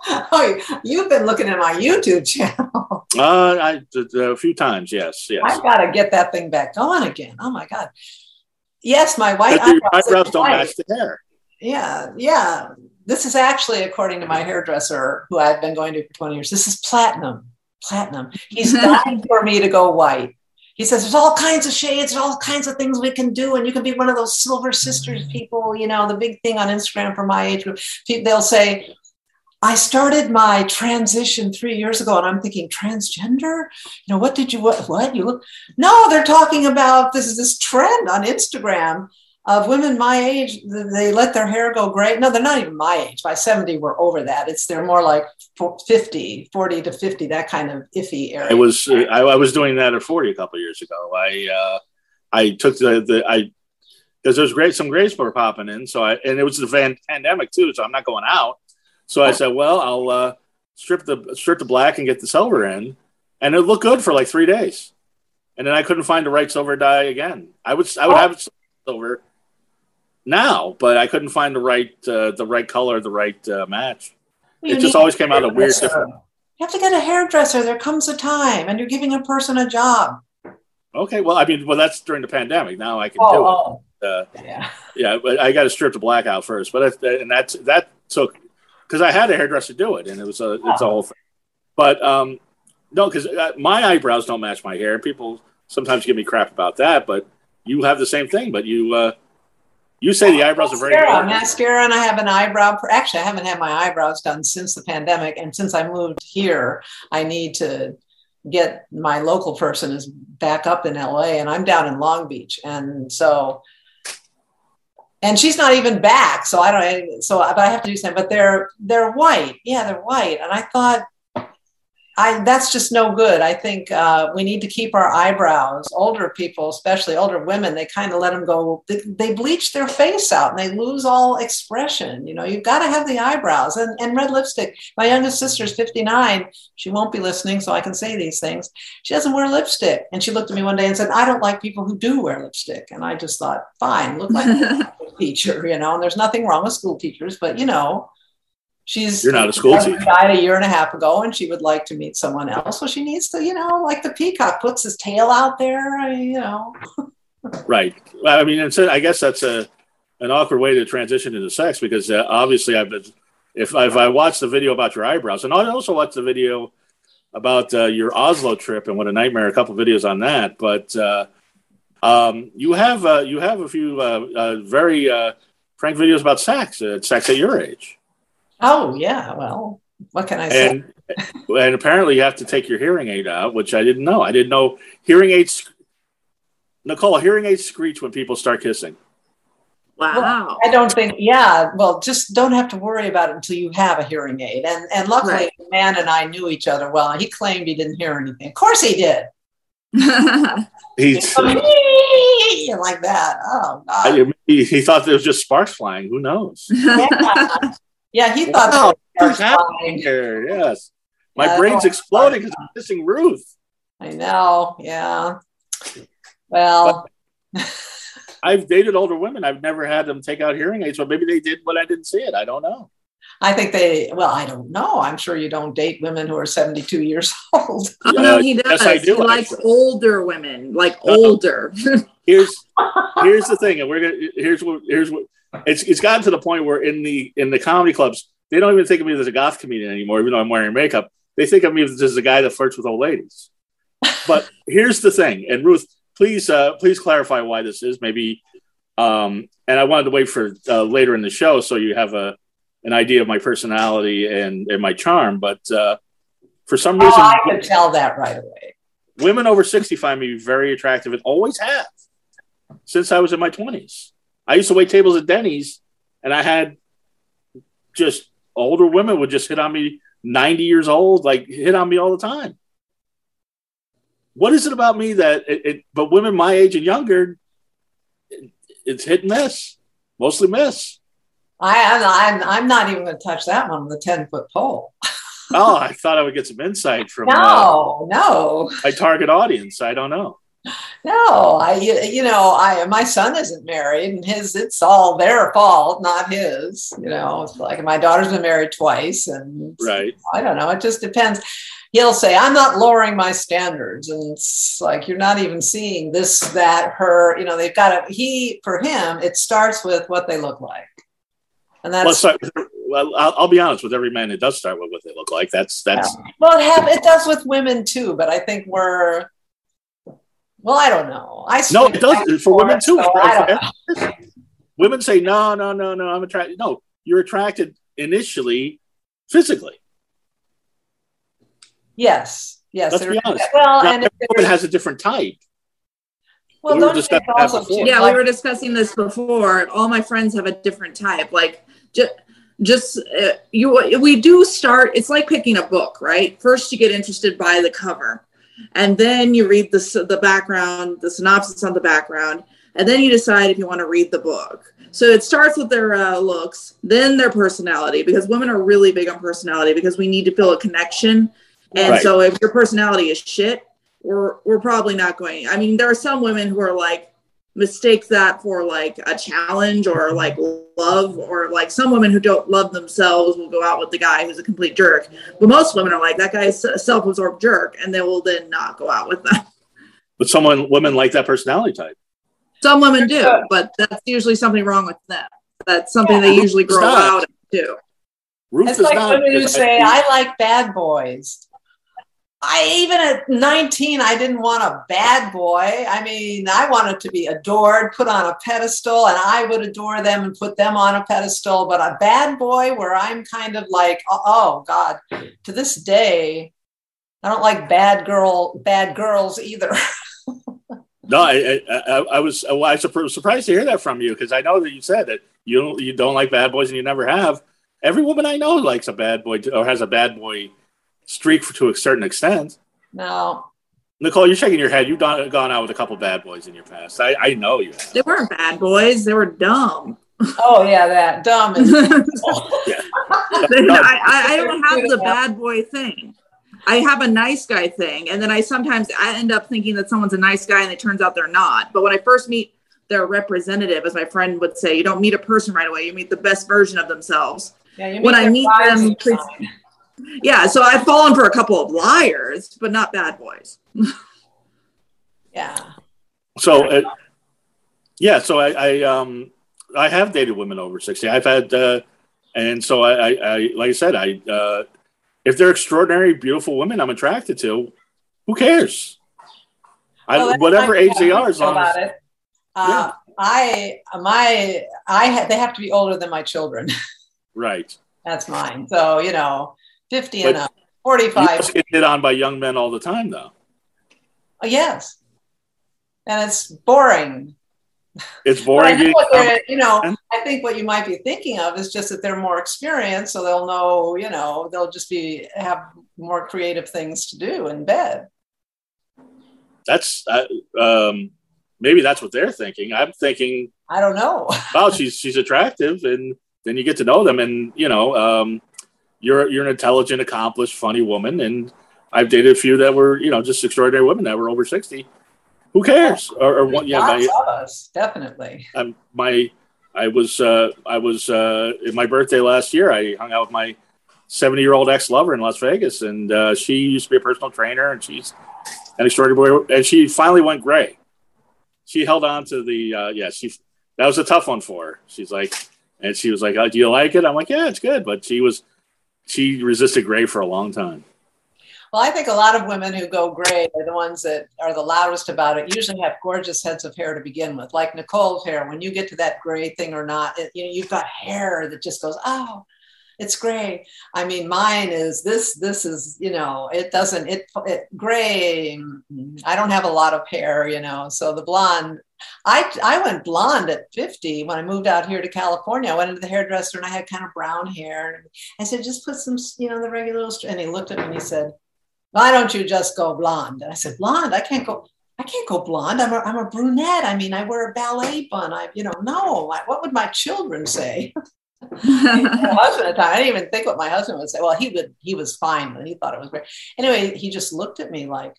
oh, you've been looking at my YouTube channel. uh, I a few times, yes, yes. I've got to get that thing back going again. Oh my God! Yes, my white eyebrows, eyebrows don't white. match the hair. Yeah, yeah. This is actually, according to my hairdresser, who I've been going to for twenty years, this is platinum. Platinum. He's dying for me to go white. He says, there's all kinds of shades, there's all kinds of things we can do. And you can be one of those Silver Sisters people, you know, the big thing on Instagram for my age group. They'll say, I started my transition three years ago, and I'm thinking, transgender? You know, what did you, what, what? You look? No, they're talking about, this is this trend on Instagram of women my age, they let their hair go gray. No, they're not even my age. By seventy, we're over that. It's they're more like fifty, forty to fifty, that kind of iffy area. I was I, I was doing that at forty a couple of years ago. I uh, I took the, the I because there's great some grades were popping in. So I and it was the van, pandemic too, so I'm not going out. So I said, well, I'll uh, strip the strip the black and get the silver in, and it looked good for like three days, and then I couldn't find the right silver dye again. I would I would have silver now, but I couldn't find the right uh, the right color, the right uh, match. You it just always came out a weird different. You have to get a hairdresser. There comes a time, and you're giving a person a job. Okay, well, I mean, well, that's during the pandemic. Now I can oh, do oh. it. Uh, yeah, yeah, but I got to strip the black out first. But it, and that's that took because I had a hairdresser do it, and it was a oh. it's a whole thing. But um, no, because my eyebrows don't match my hair. People sometimes give me crap about that, but you have the same thing. But you uh, you say the eyebrows mascara, are very important. mascara, and I have an eyebrow. Actually, I haven't had my eyebrows done since the pandemic, and since I moved here, I need to get my local person is back up in L A, and I'm down in Long Beach, and so and she's not even back, so I don't so but I have to do something. But they're they're white, yeah, they're white, and I thought I that's just no good. I think uh, we need to keep our eyebrows. Older people, especially older women, they kind of let them go. They, they bleach their face out and they lose all expression. You know, you've got to have the eyebrows and, and red lipstick. My youngest sister's fifty-nine. She won't be listening, so I can say these things. She doesn't wear lipstick. And she looked at me one day and said, I don't like people who do wear lipstick. And I just thought, fine, look like a teacher, you know, and there's nothing wrong with school teachers, but, you know, She's You're not a school teacher. Died a year and a half ago, and she would like to meet someone else. Well, she needs to, you know, like the peacock puts his tail out there, you know. Right. I mean, it's a, I guess that's a an awkward way to transition into sex because uh, obviously, I've been, if if I watched the video about your eyebrows, and I also watched the video about uh, your Oslo trip and what a nightmare. A couple videos on that, but uh, um, you have uh, you have a few uh, uh, very uh, frank videos about sex, uh, sex at your age. Oh, yeah. Well, what can I say? And, and apparently you have to take your hearing aid out, which I didn't know. I didn't know hearing aids, Nicole, hearing aids screech when people start kissing. Wow. Well, I don't think, yeah. Well, just don't have to worry about it until you have a hearing aid. And and luckily, right. The man and I knew each other well. He claimed he didn't hear anything. Of course he did. He's like that. Oh, God. He, he thought there was just sparks flying. Who knows? Yeah. Yeah, he thought wow, what's happening here? Yes. My yeah, brain's exploding because I'm missing Ruth. I know, yeah. Well, I've dated older women. I've never had them take out hearing aids, but maybe they did, but I didn't see it. I don't know. I think they, well, I don't know. I'm sure you don't date women who are seventy-two years old. Oh, no, he does. Yes, I do, he likes older women, like no, older. here's here's the thing, and we're gonna here's what here's what it's it's gotten to the point where in the in the comedy clubs they don't even think of me as a goth comedian anymore, even though I'm wearing makeup. They think of me as a guy that flirts with old ladies. But here's the thing, and Ruth, please uh, please clarify why this is. Maybe, um, and I wanted to wait for uh, later in the show so you have a an idea of my personality and, and my charm. But uh, for some reason, oh, I could tell that right away. Women over sixty find me very attractive and always have since I was in my twenties. I used to wait tables at Denny's, and I had just older women would just hit on me, ninety years old, like hit on me all the time. What is it about me that it, it but women my age and younger, it, it's hit and miss, mostly miss. I, I'm, I'm not even going to touch that one on the ten foot pole. Oh, I thought I would get some insight from no, uh, no. my target audience. I don't know. No, I, you know, I, my son isn't married and his, it's all their fault, not his, you know, it's like my daughter's been married twice and right. I don't know. It just depends. He'll say, I'm not lowering my standards. And it's like, you're not even seeing this, that, her, you know, they've got to, he, for him, it starts with what they look like. And that's, well, sorry, well I'll, I'll be honest with every man. It does start with what they look like. That's, that's, yeah. Well, it, have, it does with women too, but I think we're, well, I don't know. I no, it does for women too. So I don't know. Women say, no, no, no, no, I'm attracted. No, you're attracted initially physically. Yes. Yes. Let's be honest. Well, now, and every woman has a different type. Well, we were discussing that before. Yeah, we were discussing this before. All my friends have a different type. Like, just, just uh, you. We do start. It's like picking a book, right? First, you get interested by the cover. And then you read the the background, the synopsis on the background, and then you decide if you want to read the book. So it starts with their uh, looks, then their personality, because women are really big on personality because we need to feel a connection. And right. so if your personality is shit, we're we're probably not going. I mean, there are some women who are like mistake that for like a challenge or like love, or like some women who don't love themselves will go out with the guy who's a complete jerk. But most women are like, that guy is a self-absorbed jerk, and they will then not go out with them. But someone women like that personality type. Some women do, but that's usually something wrong with them. That's something yeah, they usually grow out into. Ruth it's like not, women who say, I like bad boys. I even at nineteen, I didn't want a bad boy. I mean, I wanted to be adored, put on a pedestal, and I would adore them and put them on a pedestal. But a bad boy where I'm kind of like, oh, God, to this day, I don't like bad girl, bad girls either. No, I, I, I was I was surprised to hear that from you, because I know that you said that you don't, you don't like bad boys and you never have. Every woman I know likes a bad boy or has a bad boy streak for, to a certain extent. No. Nicole, you're shaking your head. You've gone, gone out with a couple bad boys in your past. I, I know you have. They weren't bad boys. They were dumb. Oh, yeah, that. Dumb. Is- yeah. I, I, I don't have the bad boy thing. I have a nice guy thing, and then I sometimes I end up thinking that someone's a nice guy, and it turns out they're not. But when I first meet their representative, as my friend would say, you don't meet a person right away. You meet the best version of themselves. Yeah, you meet when I meet them, yeah. So I've fallen for a couple of liars, but not bad boys. yeah. So, uh, yeah. So I, I, um, I have dated women over sixty. I've had, uh, and so I, I, I, like I said, I. Uh, If they're extraordinary, beautiful women I'm attracted to, who cares? Well, I, whatever age they are, as long about as, it. Uh, yeah. I my I ha- they have to be older than my children. Right. That's mine. So you know, fifty but and up, forty-five. You just get hit on by young men all the time, though. Oh, yes, and it's boring. It's boring. You know, I think what you might be thinking of is just that they're more experienced, so they'll know, you know, they'll just be have more creative things to do in bed. That's uh, um, maybe that's what they're thinking. I'm thinking, I don't know. Wow, she's she's attractive, and then you get to know them, and you know, um, you're you're an intelligent, accomplished, funny woman, and I've dated a few that were, you know, just extraordinary women that were over sixty. Who cares? Or, or one, yeah, lots my, of us, definitely. Um, my, I was, uh, I was, uh, in my birthday last year, I hung out with my seventy-year-old ex-lover in Las Vegas, and uh, she used to be a personal trainer, and she's an extraordinary boy, and she finally went gray. She held on to the, uh, yeah, she, that was a tough one for her. She's like, and she was like, oh, do you like it? I'm like, yeah, it's good. But she was, she resisted gray for a long time. Well, I think a lot of women who go gray are the ones that are the loudest about it, usually have gorgeous heads of hair to begin with, like Nicole's hair. When you get to that gray thing or not, it, you know, you've got hair that just goes, oh, it's gray. I mean, mine is this, this is, you know, it doesn't, it, it gray. I don't have a lot of hair, you know, so the blonde, I, I went blonde at fifty when I moved out here to California. I went into the hairdresser and I had kind of brown hair. I said, just put some, you know, the regular, and he looked at me and he said, why don't you just go blonde? And I said, blonde? I can't go. I can't go blonde. I'm a, I'm a brunette. I mean, I wear a ballet bun. I, you know, no. I, what would my children say? My husband at the time, I didn't even think what my husband would say. Well, he would. He was fine, and he thought it was great. Anyway, he just looked at me like,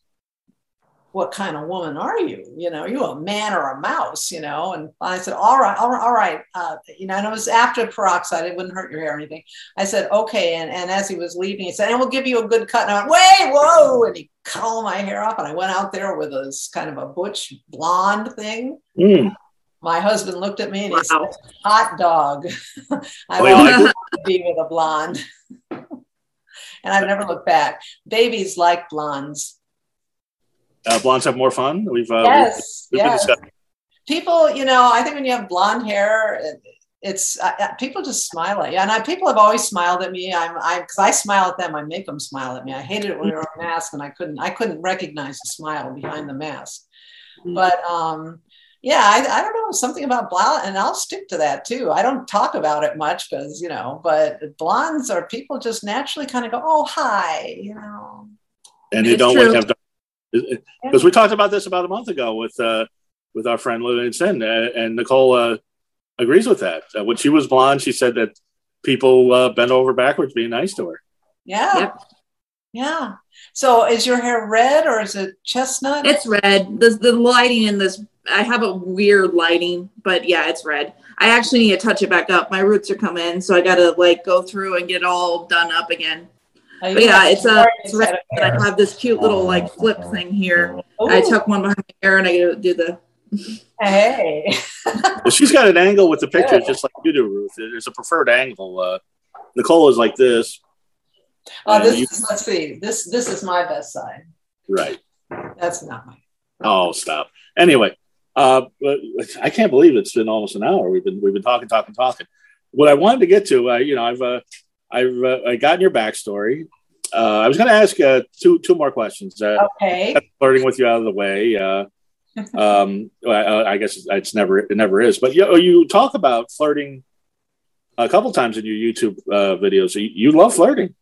what kind of woman are you? You know, you a man or a mouse, you know? And I said, all right, all right, all right. Uh, you know, and it was after peroxide. It wouldn't hurt your hair or anything. I said, okay. And, and as he was leaving, he said, and we'll give you a good cut. And I went, wait, whoa. And he cut all my hair off. And I went out there with this kind of a butch blonde thing. Mm. My husband looked at me and wow. he said, hot dog. I Wait, want like to be with a blonde. And I've never looked back. Babies like blondes. Uh, blondes have more fun. We've uh, yes, we've, we've yes. People, you know, I think when you have blonde hair, it, it's uh, people just smile at you, and I, people have always smiled at me. I'm, I, because I smile at them, I make them smile at me. I hated it when we were on mask, and I couldn't, I couldn't recognize the smile behind the mask. Mm-hmm. But um, yeah, I, I don't know, something about blonde, and I'll stick to that too. I don't talk about it much because you know, but blondes are people just naturally kind of go, oh hi, you know, and they it's don't true. like have. Because we talked about this about a month ago with uh, with our friend Lillian Sin, uh, and Nicole uh, agrees with that. Uh, when she was blonde, she said that people uh, bent over backwards being nice to her. Yeah. Yep. Yeah. So is your hair red or is it chestnut? It's red. The, the lighting in this, I have a weird lighting, but yeah, it's red. I actually need to touch it back up. My roots are coming in, so I got to like go through and get it all done up again. Oh, but yeah, it's a it's red. And I have this cute little like flip thing here. Ooh. I tuck one behind my hair and I do the. Hey. Well, she's got an angle with the pictures, just like you do, Ruth. It's a preferred angle. Uh, Nicole is like this. Oh, this you, is, let's see. This this is my best side. Right. That's not my. Oh, stop. Anyway, uh, I can't believe it's been almost an hour. We've been we've been talking, talking, talking. What I wanted to get to, uh, you know, I've uh, I've uh, I gotten your backstory. Uh, I was going to ask uh, two two more questions. Uh, okay. Flirting with you out of the way. Uh, um, I, I guess it's never it never is. But you you talk about flirting a couple times in your YouTube uh, videos. You, you love flirting.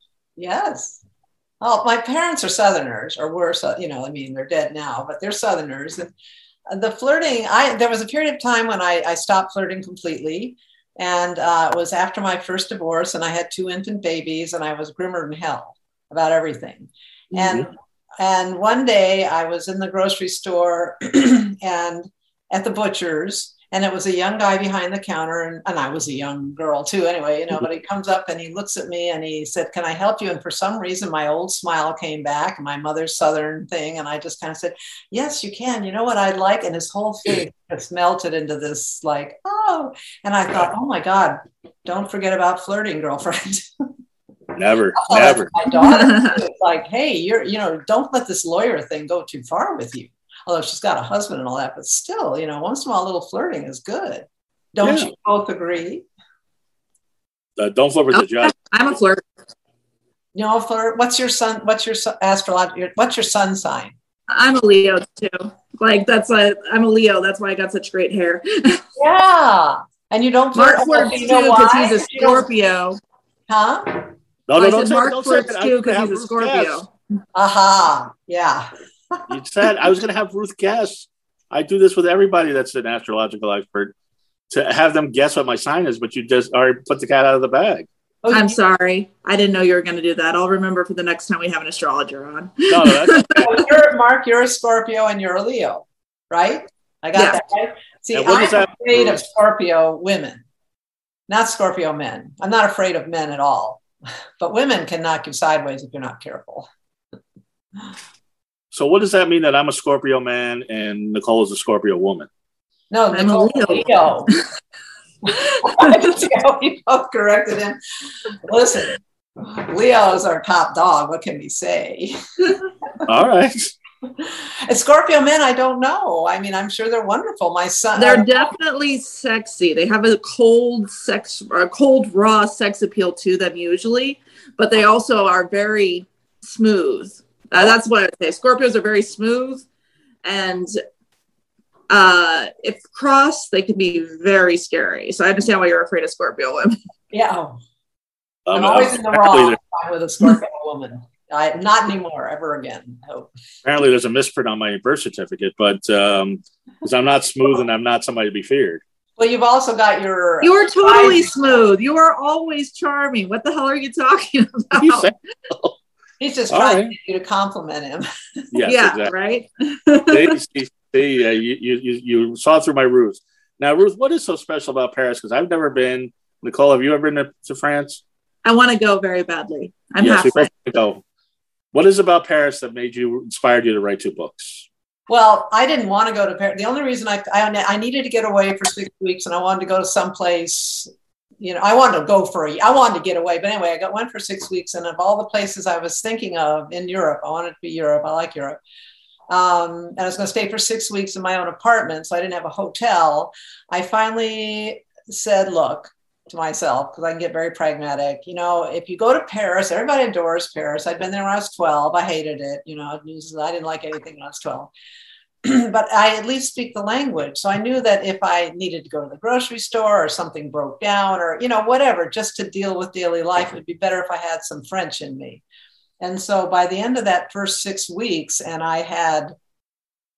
Yes. Oh, my parents are Southerners, or were, you know, I mean, they're dead now, but they're Southerners. And the flirting, I there was a period of time when I, I stopped flirting completely. And uh, it was after my first divorce, and I had two infant babies, and I was grimmer than hell about everything. Mm-hmm. And and one day I was in the grocery store and at the butcher's, and it was a young guy behind the counter, and, and I was a young girl too anyway, you know, but he comes up and he looks at me and he said, "Can I help you?" And for some reason, my old smile came back, my mother's Southern thing. And I just kind of said, "Yes, you can. You know what I'd like?" And his whole face just melted into this like, oh, and I thought, oh my God, don't forget about flirting, girlfriend. Never, oh, never. My daughter, it's like, hey, you're, you know, don't let this lawyer thing go too far with you. Although she's got a husband and all that, but still, you know, once in a while, a little flirting is good. Don't yeah. you both agree? Uh, don't flirt with oh, the judge. I'm a flirt. You know, flirt. What's your son? What's your astrological? What's your sun sign? I'm a Leo too. Like that's why I'm a Leo. That's why I got such great hair. Yeah, and you don't flirt. Mark flirts too because he's a Scorpio. Huh? No, no, I don't said Mark don't flirts too because he's a Scorpio. Aha! Uh-huh. Yeah. You said I was going to have Ruth guess. I do this with everybody that's an astrological expert to have them guess what my sign is, but you just already put the cat out of the bag. Oh, I'm sorry. I didn't know you were going to do that. I'll remember for the next time we have an astrologer on. No, no, that's well, you're, Mark, you're a Scorpio and you're a Leo, right? I got yeah. that right. See, I'm afraid of Scorpio women, not Scorpio men. I'm not afraid of men at all, but women can knock you sideways if you're not careful. So what does that mean that I'm a Scorpio man and Nicole is a Scorpio woman? No, I'm a Leo. Leo. I can see how we both corrected him. Listen, Leo is our top dog. What can we say? All right. And Scorpio men, I don't know. I mean, I'm sure they're wonderful. My son. They're uh, definitely sexy. They have a cold sex, or a cold raw sex appeal to them usually, but they also are very smooth. Uh, that's what I would say. Scorpios are very smooth, and uh, if crossed, they can be very scary. So I understand why you're afraid of Scorpio women. Yeah, um, I'm always in the wrong with a Scorpio woman. I, not anymore, ever again. I hope. Apparently, there's a misprint on my birth certificate, but um, because I'm not smooth and I'm not somebody to be feared. Well, you've also got your. You're totally smooth. You are always charming. What the hell are you talking about? You He's just trying right. to get you to compliment him. Yes, yeah, exactly. right? see, see, see, uh, you, you, you saw through my Ruth. Now, Ruth, what is so special about Paris? Because I've never been. Nicole, have you ever been to, to France? I want to go very badly. I'm yes, halfway. We go. What is about Paris that made you, inspired you to write two books? Well, I didn't want to go to Paris. The only reason I, I, I needed to get away for six weeks and I wanted to go to someplace. You know, I wanted to go for a, I wanted to get away, but anyway, I got went for six weeks. And of all the places I was thinking of in Europe, I wanted to be Europe. I like Europe. Um, and I was going to stay for six weeks in my own apartment. So I didn't have a hotel. I finally said, look to myself, because I can get very pragmatic. You know, if you go to Paris, everybody adores Paris. I'd been there when I was twelve. I hated it. You know, I didn't like anything when I was twelve. But I at least speak the language. So I knew that if I needed to go to the grocery store or something broke down or, you know, whatever, just to deal with daily life, it would be better if I had some French in me. And so by the end of that first six weeks, and I had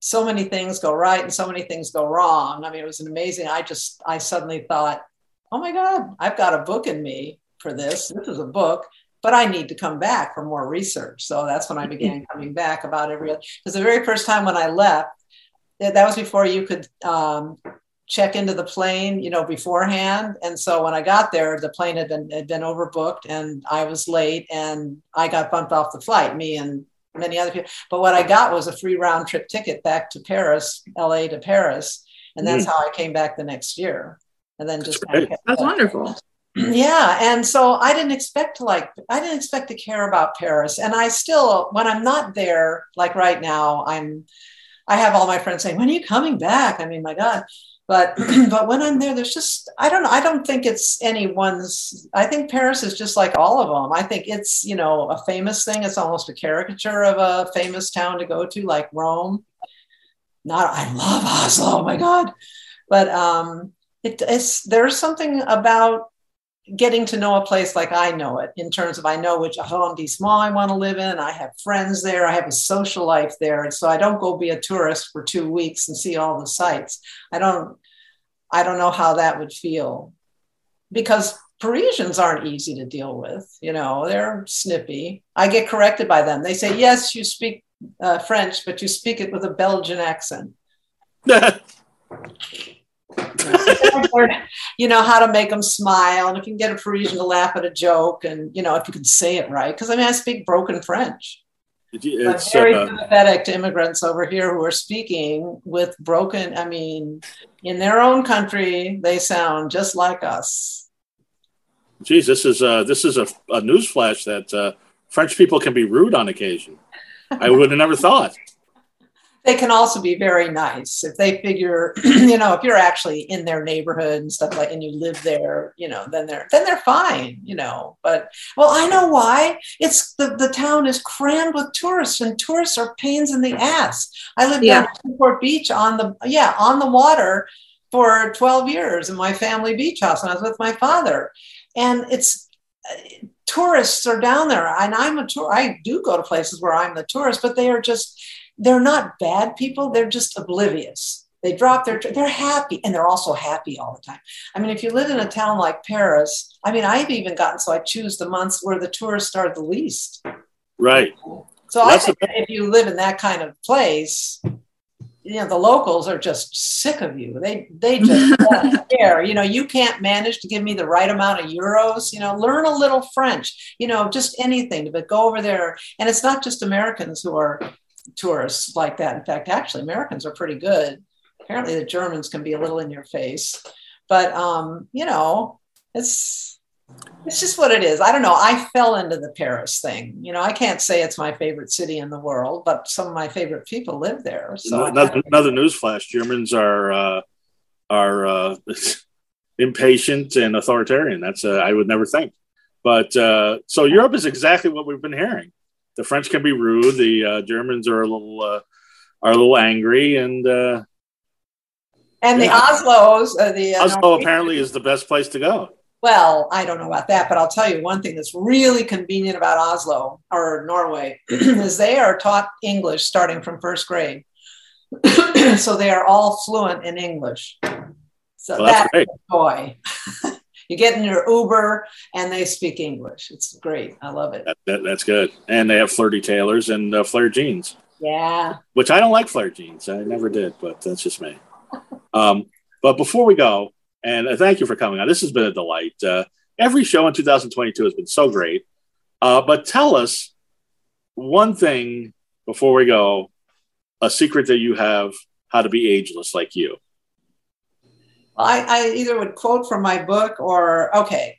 so many things go right and so many things go wrong. I mean, it was an amazing, I just, I suddenly thought, oh my God, I've got a book in me for this. This is a book, but I need to come back for more research. So that's when I began coming back about every, because the very first time when I left, that was before you could um, check into the plane, you know, beforehand. And so when I got there, the plane had been, had been overbooked and I was late and I got bumped off the flight, me and many other people. But what I got was a free round trip ticket back to Paris, L A to Paris. And that's mm. how I came back the next year. And then just that's, that's wonderful. Yeah. And so I didn't expect to like, I didn't expect to care about Paris. And I still, when I'm not there, like right now, I'm, I have all my friends saying, when are you coming back? I mean, my God. But, but when I'm there, there's just, I don't know. I don't think it's anyone's, I think Paris is just like all of them. I think it's, you know, a famous thing. It's almost a caricature of a famous town to go to, like Rome. Not, I love Oslo. Oh my God. But um, it, it's, there's something about getting to know a place like I know it, in terms of I know which arrondissement I want to live in. I have friends there. I have a social life there. And so I don't go be a tourist for two weeks and see all the sights. I don't, I don't know how that would feel, because Parisians aren't easy to deal with. You know, they're snippy. I get corrected by them. They say, yes, you speak uh, French, but you speak it with a Belgian accent. You know, how to make them smile, and if you can get a Parisian to laugh at a joke, and you know, if you can say it right, because I mean I speak broken French. It's I'm very uh, sympathetic to immigrants over here who are speaking with broken, I mean, in their own country they sound just like us. Geez, this is uh this is a, a newsflash that uh, French people can be rude on occasion. I would have never thought. They can also be very nice if they figure, you know, if you're actually in their neighborhood and stuff like, and you live there, you know, then they're, then they're fine, you know, but, well, I know why. It's the, the town is crammed with tourists, and tourists are pains in the ass. I lived yeah. down at Newport Beach on the, yeah, on the water for twelve years in my family beach house when I was with my father. And it's, uh, tourists are down there, and I'm a tour. I do go to places where I'm the tourist, but they are just, they're not bad people. They're just oblivious. They drop their, they're happy, and they're also happy all the time. I mean, if you live in a town like Paris, I mean, I've even gotten, so I choose the months where the tourists are the least. Right. So well, I think a- if you live in that kind of place, you know, the locals are just sick of you. They, they just don't care. You know, you can't manage to give me the right amount of euros, you know, learn a little French, you know, just anything, but go over there. And it's not just Americans who are tourists like that. In fact, actually, Americans are pretty good. Apparently the Germans can be a little in your face, but um, you know, it's, it's just what it is. I don't know. I fell into the Paris thing. You know, I can't say it's my favorite city in the world, but some of my favorite people live there. So another, another news flash: Germans are uh, are uh, impatient and authoritarian. That's uh, I would never think. But uh, so Europe is exactly what we've been hearing. The French can be rude. The uh, Germans are a little uh, are a little angry, and uh, and yeah. the Oslos. Uh, the uh, Oslo Norwegian. Apparently is the best place to go. Well, I don't know about that, but I'll tell you one thing that's really convenient about Oslo or Norway is they are taught English starting from first grade, so they are all fluent in English. So well, that's, that's a joy. You get in your Uber and they speak English. It's great. I love it. That, that, that's good. And they have flirty tailors and uh, flare jeans. Yeah. Which I don't like flare jeans. I never did, but that's just me. Um, but before we go, and uh, thank you for coming on. This has been a delight. Uh, every show in two thousand twenty-two has been so great. Uh, but tell us one thing before we go, a secret that you have, how to be ageless like you. I, I either would quote from my book or, okay,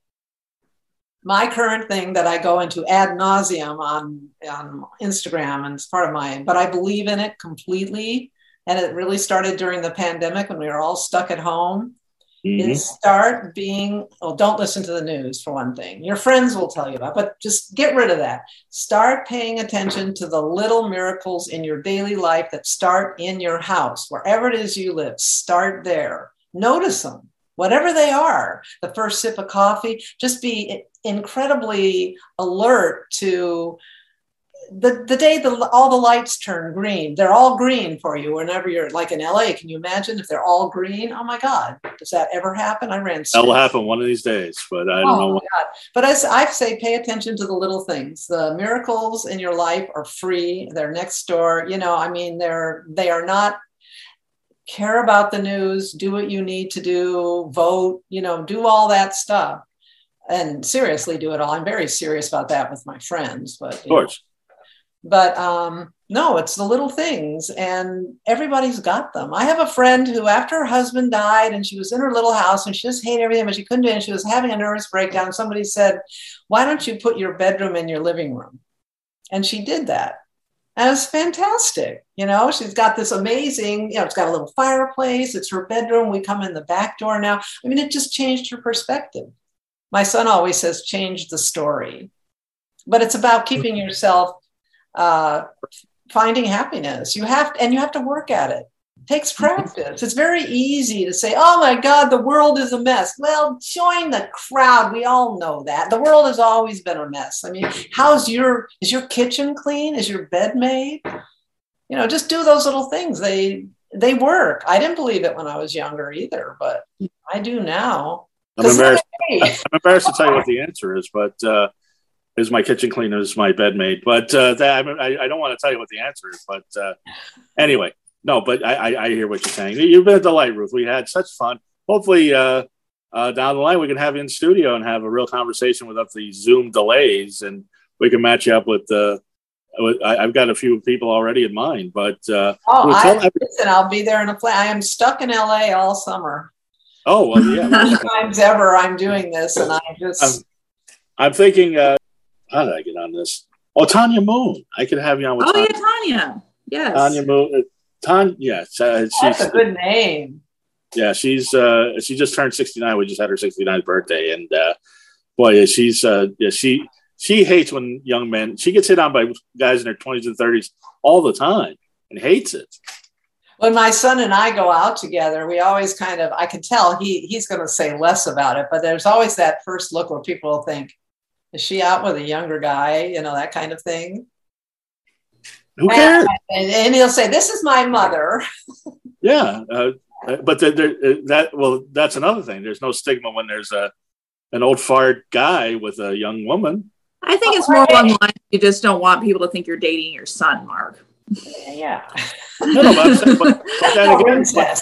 my current thing that I go into ad nauseum on, on Instagram, and it's part of mine, but I believe in it completely. And it really started during the pandemic when we were all stuck at home. Mm-hmm. Is start being, well, don't listen to the news for one thing. Your friends will tell you about, but just get rid of that. Start paying attention to the little miracles in your daily life that start in your house, wherever it is you live. Start there. Notice them, whatever they are. The first sip of coffee, just be incredibly alert to the, the day the, all the lights turn green, they're all green for you whenever you're like in L A. Can you imagine if they're all green? Oh my God, does that ever happen? I ran. That will happen one of these days, but I don't oh know. My God. But as I say, pay attention to the little things. The miracles in your life are free. They're next door. You know, I mean, they're, they are not, care about the news, do what you need to do, vote, you know, do all that stuff. And seriously do it all. I'm very serious about that with my friends, but of course. Know. But um, no, it's the little things, and everybody's got them. I have a friend who, after her husband died, and she was in her little house, and she just hated everything, but she couldn't do it. And she was having a nervous breakdown. Somebody said, "Why don't you put your bedroom in your living room?" And she did that. And it was fantastic. You know, she's got this amazing, you know, it's got a little fireplace. It's her bedroom. We come in the back door now. I mean, it just changed her perspective. My son always says, change the story. But it's about keeping yourself, uh, finding happiness. You have, and you have to work at it. It takes practice. It's very easy to say, oh my God, the world is a mess. Well, join the crowd. We all know that. The world has always been a mess. I mean, how's your, is your kitchen clean? Is your bed made? You know, just do those little things. They, they work. I didn't believe it when I was younger either, but I do now. I'm embarrassed, I'm embarrassed to tell you what the answer is, but uh, is my kitchen clean, is my bed made? But uh, that, I, I don't want to tell you what the answer is. But uh, anyway, no, but I, I, I hear what you're saying. You've been a delight, Ruth. We had such fun. Hopefully uh, uh, down the line we can have you in studio and have a real conversation without the Zoom delays, and we can match you up with the. Uh, I, I've got a few people already in mind, but uh, oh, I, listen, I'll be there in a play. I am stuck in L A all summer. Oh, well, yeah. First times ever I'm doing this, and I just... I'm, I'm thinking, uh, how did I get on this? Oh, Tanya Moon. I could have you on with Oh, Tanya. yeah, Tanya. Yes. Tanya Moon. Uh, Tanya, yes. Uh, she's, That's a good name. Yeah, she's uh, she just turned sixty-nine. We just had her sixty-ninth birthday. And, uh, boy, she's uh, yeah, she she hates when young men... She gets hit on by guys in their twenties and thirties all the time and hates it. When my son and I go out together, we always kind of, I can tell he he's going to say less about it, but there's always that first look where people think, is she out with a younger guy? You know, that kind of thing. Who cares? And, and he'll say, this is my mother. Yeah. Uh, but the, the, that, well, that's another thing. There's no stigma when there's a an old fart guy with a young woman. I think it's more along the line, you just don't want people to think you're dating your son, Mark. Yeah. No, no, but, I'm saying, but, but then again, but,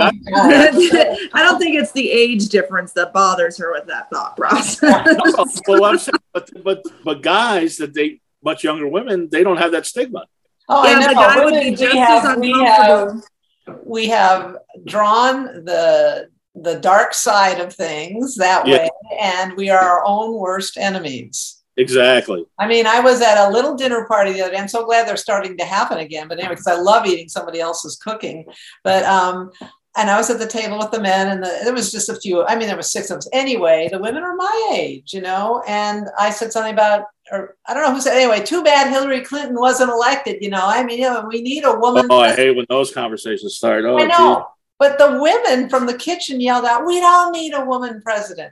I don't think it's the age difference that bothers her with that thought process. No, well, I'm saying, but, but but guys that date much younger women, they don't have that stigma. Oh, yeah, I know. the guy Women, would be just we as have, we uncomfortable. have we have drawn the the dark side of things that Yeah. way, and we are our own worst enemies. Exactly. I mean, I was at a little dinner party the other day. I'm so glad they're starting to happen again. But anyway, because I love eating somebody else's cooking. But um, and I was at the table with the men, and the, there was just a few. I mean, there was six of us. Anyway, the women are my age, you know. And I said something about, or I don't know who said. Anyway, too bad Hillary Clinton wasn't elected. You know, I mean, you know, we need a woman. Oh, I hate when those conversations start. Oh, I know. geez. But the women from the kitchen yelled out, "We don't need a woman president."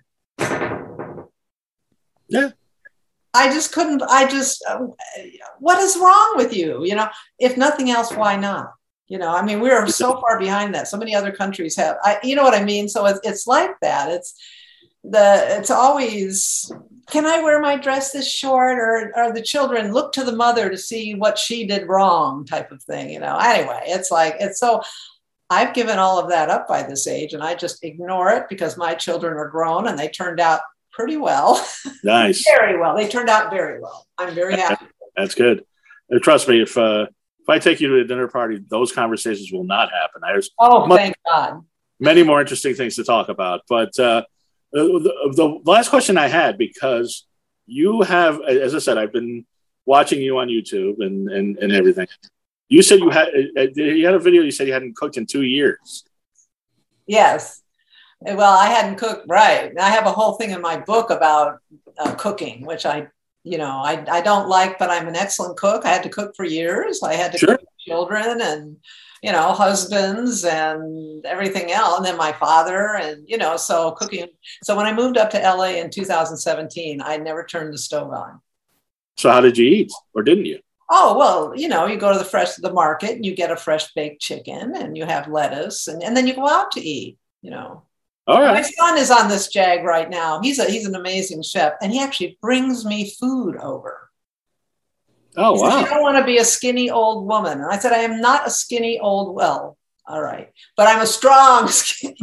Yeah. I just couldn't, I just, uh, what is wrong with you? You know, if nothing else, why not? You know, I mean, we are so far behind that. So many other countries have, I, you know what I mean? So it's, it's like that. It's the, it's always, can I wear my dress this short? Or, or the children look to the mother to see what she did wrong type of thing, you know? Anyway, it's like, it's so, I've given all of that up by this age, and I just ignore it because my children are grown and they turned out pretty well. Nice. Very well. They turned out very well. I'm very happy. That's good. And trust me, if uh, if I take you to a dinner party, those conversations will not happen. There's Oh, much, thank God. many more interesting things to talk about. But uh, the, the last question I had, because you have, as I said, I've been watching you on YouTube and, and, and everything. You said you had you had a video. You said you hadn't cooked in two years. Yes. Well, I hadn't cooked right. I have a whole thing in my book about uh, cooking, which I, you know, I, I don't like, but I'm an excellent cook. I had to cook for years. I had to Sure. cook for children and, you know, husbands and everything else. And then my father and, you know, so cooking. So when I moved up to L A in two thousand seventeen, I never turned the stove on. So how did you eat, or didn't you? Oh, well, you know, you go to the fresh the market and you get a fresh baked chicken and you have lettuce and, and then you go out to eat, you know. All right. My son is on this jag right now. He's a he's an amazing chef and he actually brings me food over. Oh, he wow. says, you don't want to be a skinny old woman. And I said, I am not a skinny old, well, all right. But I'm a strong skinny.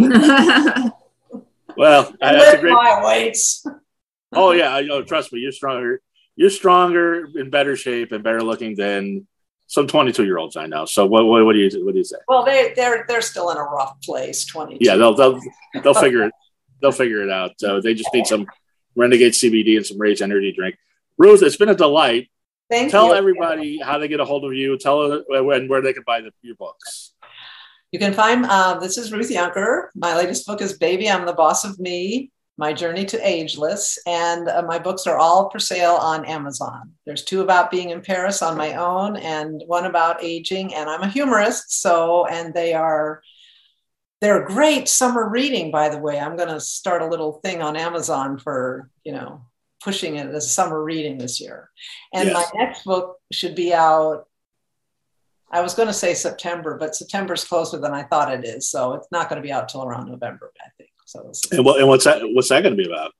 Well, I that's a lift great. my weights. Oh yeah, I know. Trust me, you're stronger. You're stronger, in better shape, and better looking than some twenty-two year olds I know. So what, what, what do you what do you say? Well, they they're they're still in a rough place. twenty-two. Yeah, they'll they'll they'll figure it. They'll figure it out. Uh, they just need some Renegade C B D and some Rage Energy drink. Ruth, it's been a delight. Thank Tell you. everybody how they get a hold of you. Tell them when where they can buy the, your books. You can find, uh, this is Ruth Yunker. My latest book is Baby, I'm the Boss of Me, My Journey to Ageless. And uh, my books are all for sale on Amazon. There's two about being in Paris on my own and one about aging. And I'm a humorist. So, and they are, they're great summer reading, by the way. I'm going to start a little thing on Amazon for, you know, pushing it as summer reading this year. And Yes. my next book should be out, I was going to say September, but September's closer than I thought it is. So it's not going to be out till around November, I think. So we'll see. And, what, and what's that? What's that going to be about?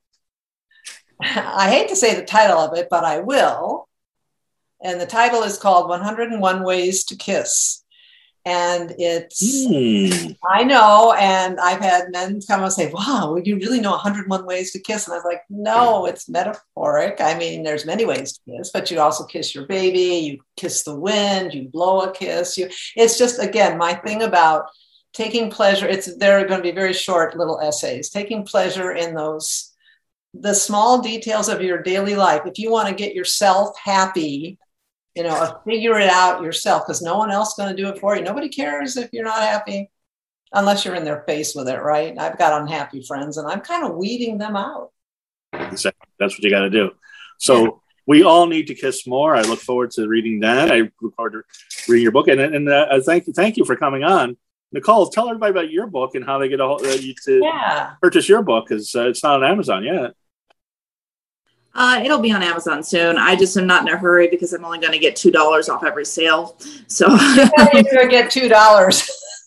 I hate to say the title of it, but I will. And the title is called one hundred one Ways to Kiss. And it's, Hmm. I know, and I've had men come and say, wow, you really know one hundred one ways to kiss? And I was like, no, it's metaphoric. I mean, there's many ways to kiss, but you also kiss your baby, you kiss the wind, you blow a kiss. You, it's just, again, my thing about taking pleasure, it's they're going to be very short little essays, taking pleasure in those, the small details of your daily life. If you want to get yourself happy, you know, figure it out yourself because no one else is going to do it for you. Nobody cares if you're not happy unless you're in their face with it, right? I've got unhappy friends and I'm kind of weeding them out. That's what you got to do. So yeah. We all need to kiss more. I look forward to reading that. I look forward to reading your book. And, and uh, thank you, thank you for coming on. Nicole, tell everybody about your book and how they get a hold, uh, you to yeah. purchase your book because uh, it's not on Amazon yet. Uh, it'll be on Amazon soon. I just am not in a hurry because I'm only going to get two dollars off every sale. So you're going to get two dollars.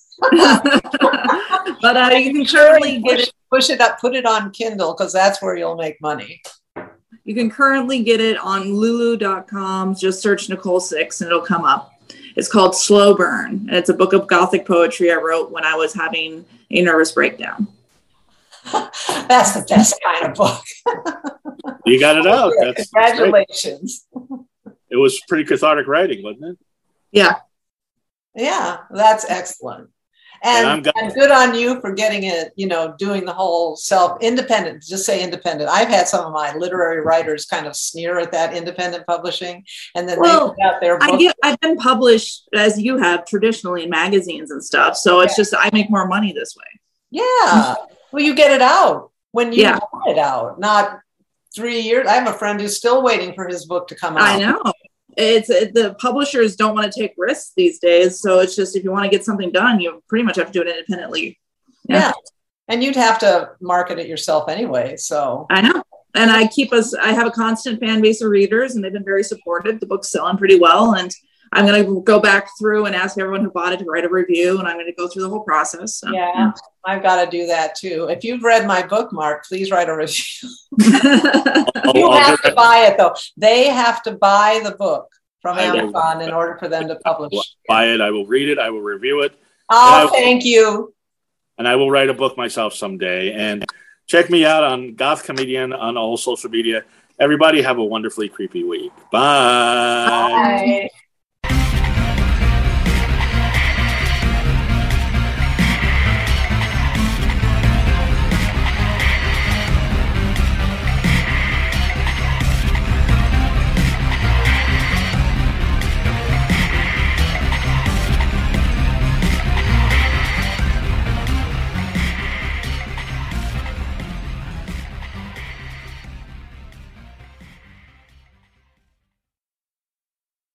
But uh, you can currently get it. Push it up, put it on Kindle because that's where you'll make money. You can currently get it on lulu dot com. Just search Nicole Six and it'll come up. It's called Slow Burn. And it's a book of Gothic poetry I wrote when I was having a nervous breakdown. That's the best kind of book. You got it out. That's, Congratulations. That's it was pretty cathartic writing, wasn't it? Yeah. Yeah, that's excellent. And, and, and good on you for getting it, you know, doing the whole self-independent, just say independent. I've had some of my literary writers kind of sneer at that independent publishing. And then well, they put out their book. I get, I've been published, as you have, traditionally in magazines and stuff. So it's yeah. just, I make more money this way. Yeah. Well, you get it out when you yeah. want it out, not three years. I have a friend who's still waiting for his book to come out. I know. It's it, the publishers don't want to take risks these days. So it's just, if you want to get something done, you pretty much have to do it independently. Yeah. yeah. And you'd have to market it yourself anyway. So I know. And I keep us, I have a constant fan base of readers and they've been very supportive. The book's selling pretty well. And I'm going to go back through and ask everyone who bought it to write a review. And I'm going to go through the whole process. So, yeah, yeah, I've got to do that too. If you've read my book, Mark, please write a review. You have to buy it though. They have to buy the book from Amazon in order for them to publish. I will buy it. I will read it. I will review it. Oh, thank you. And I will write a book myself someday. And check me out on Goth Comedian on all social media. Everybody have a wonderfully creepy week. Bye. Bye.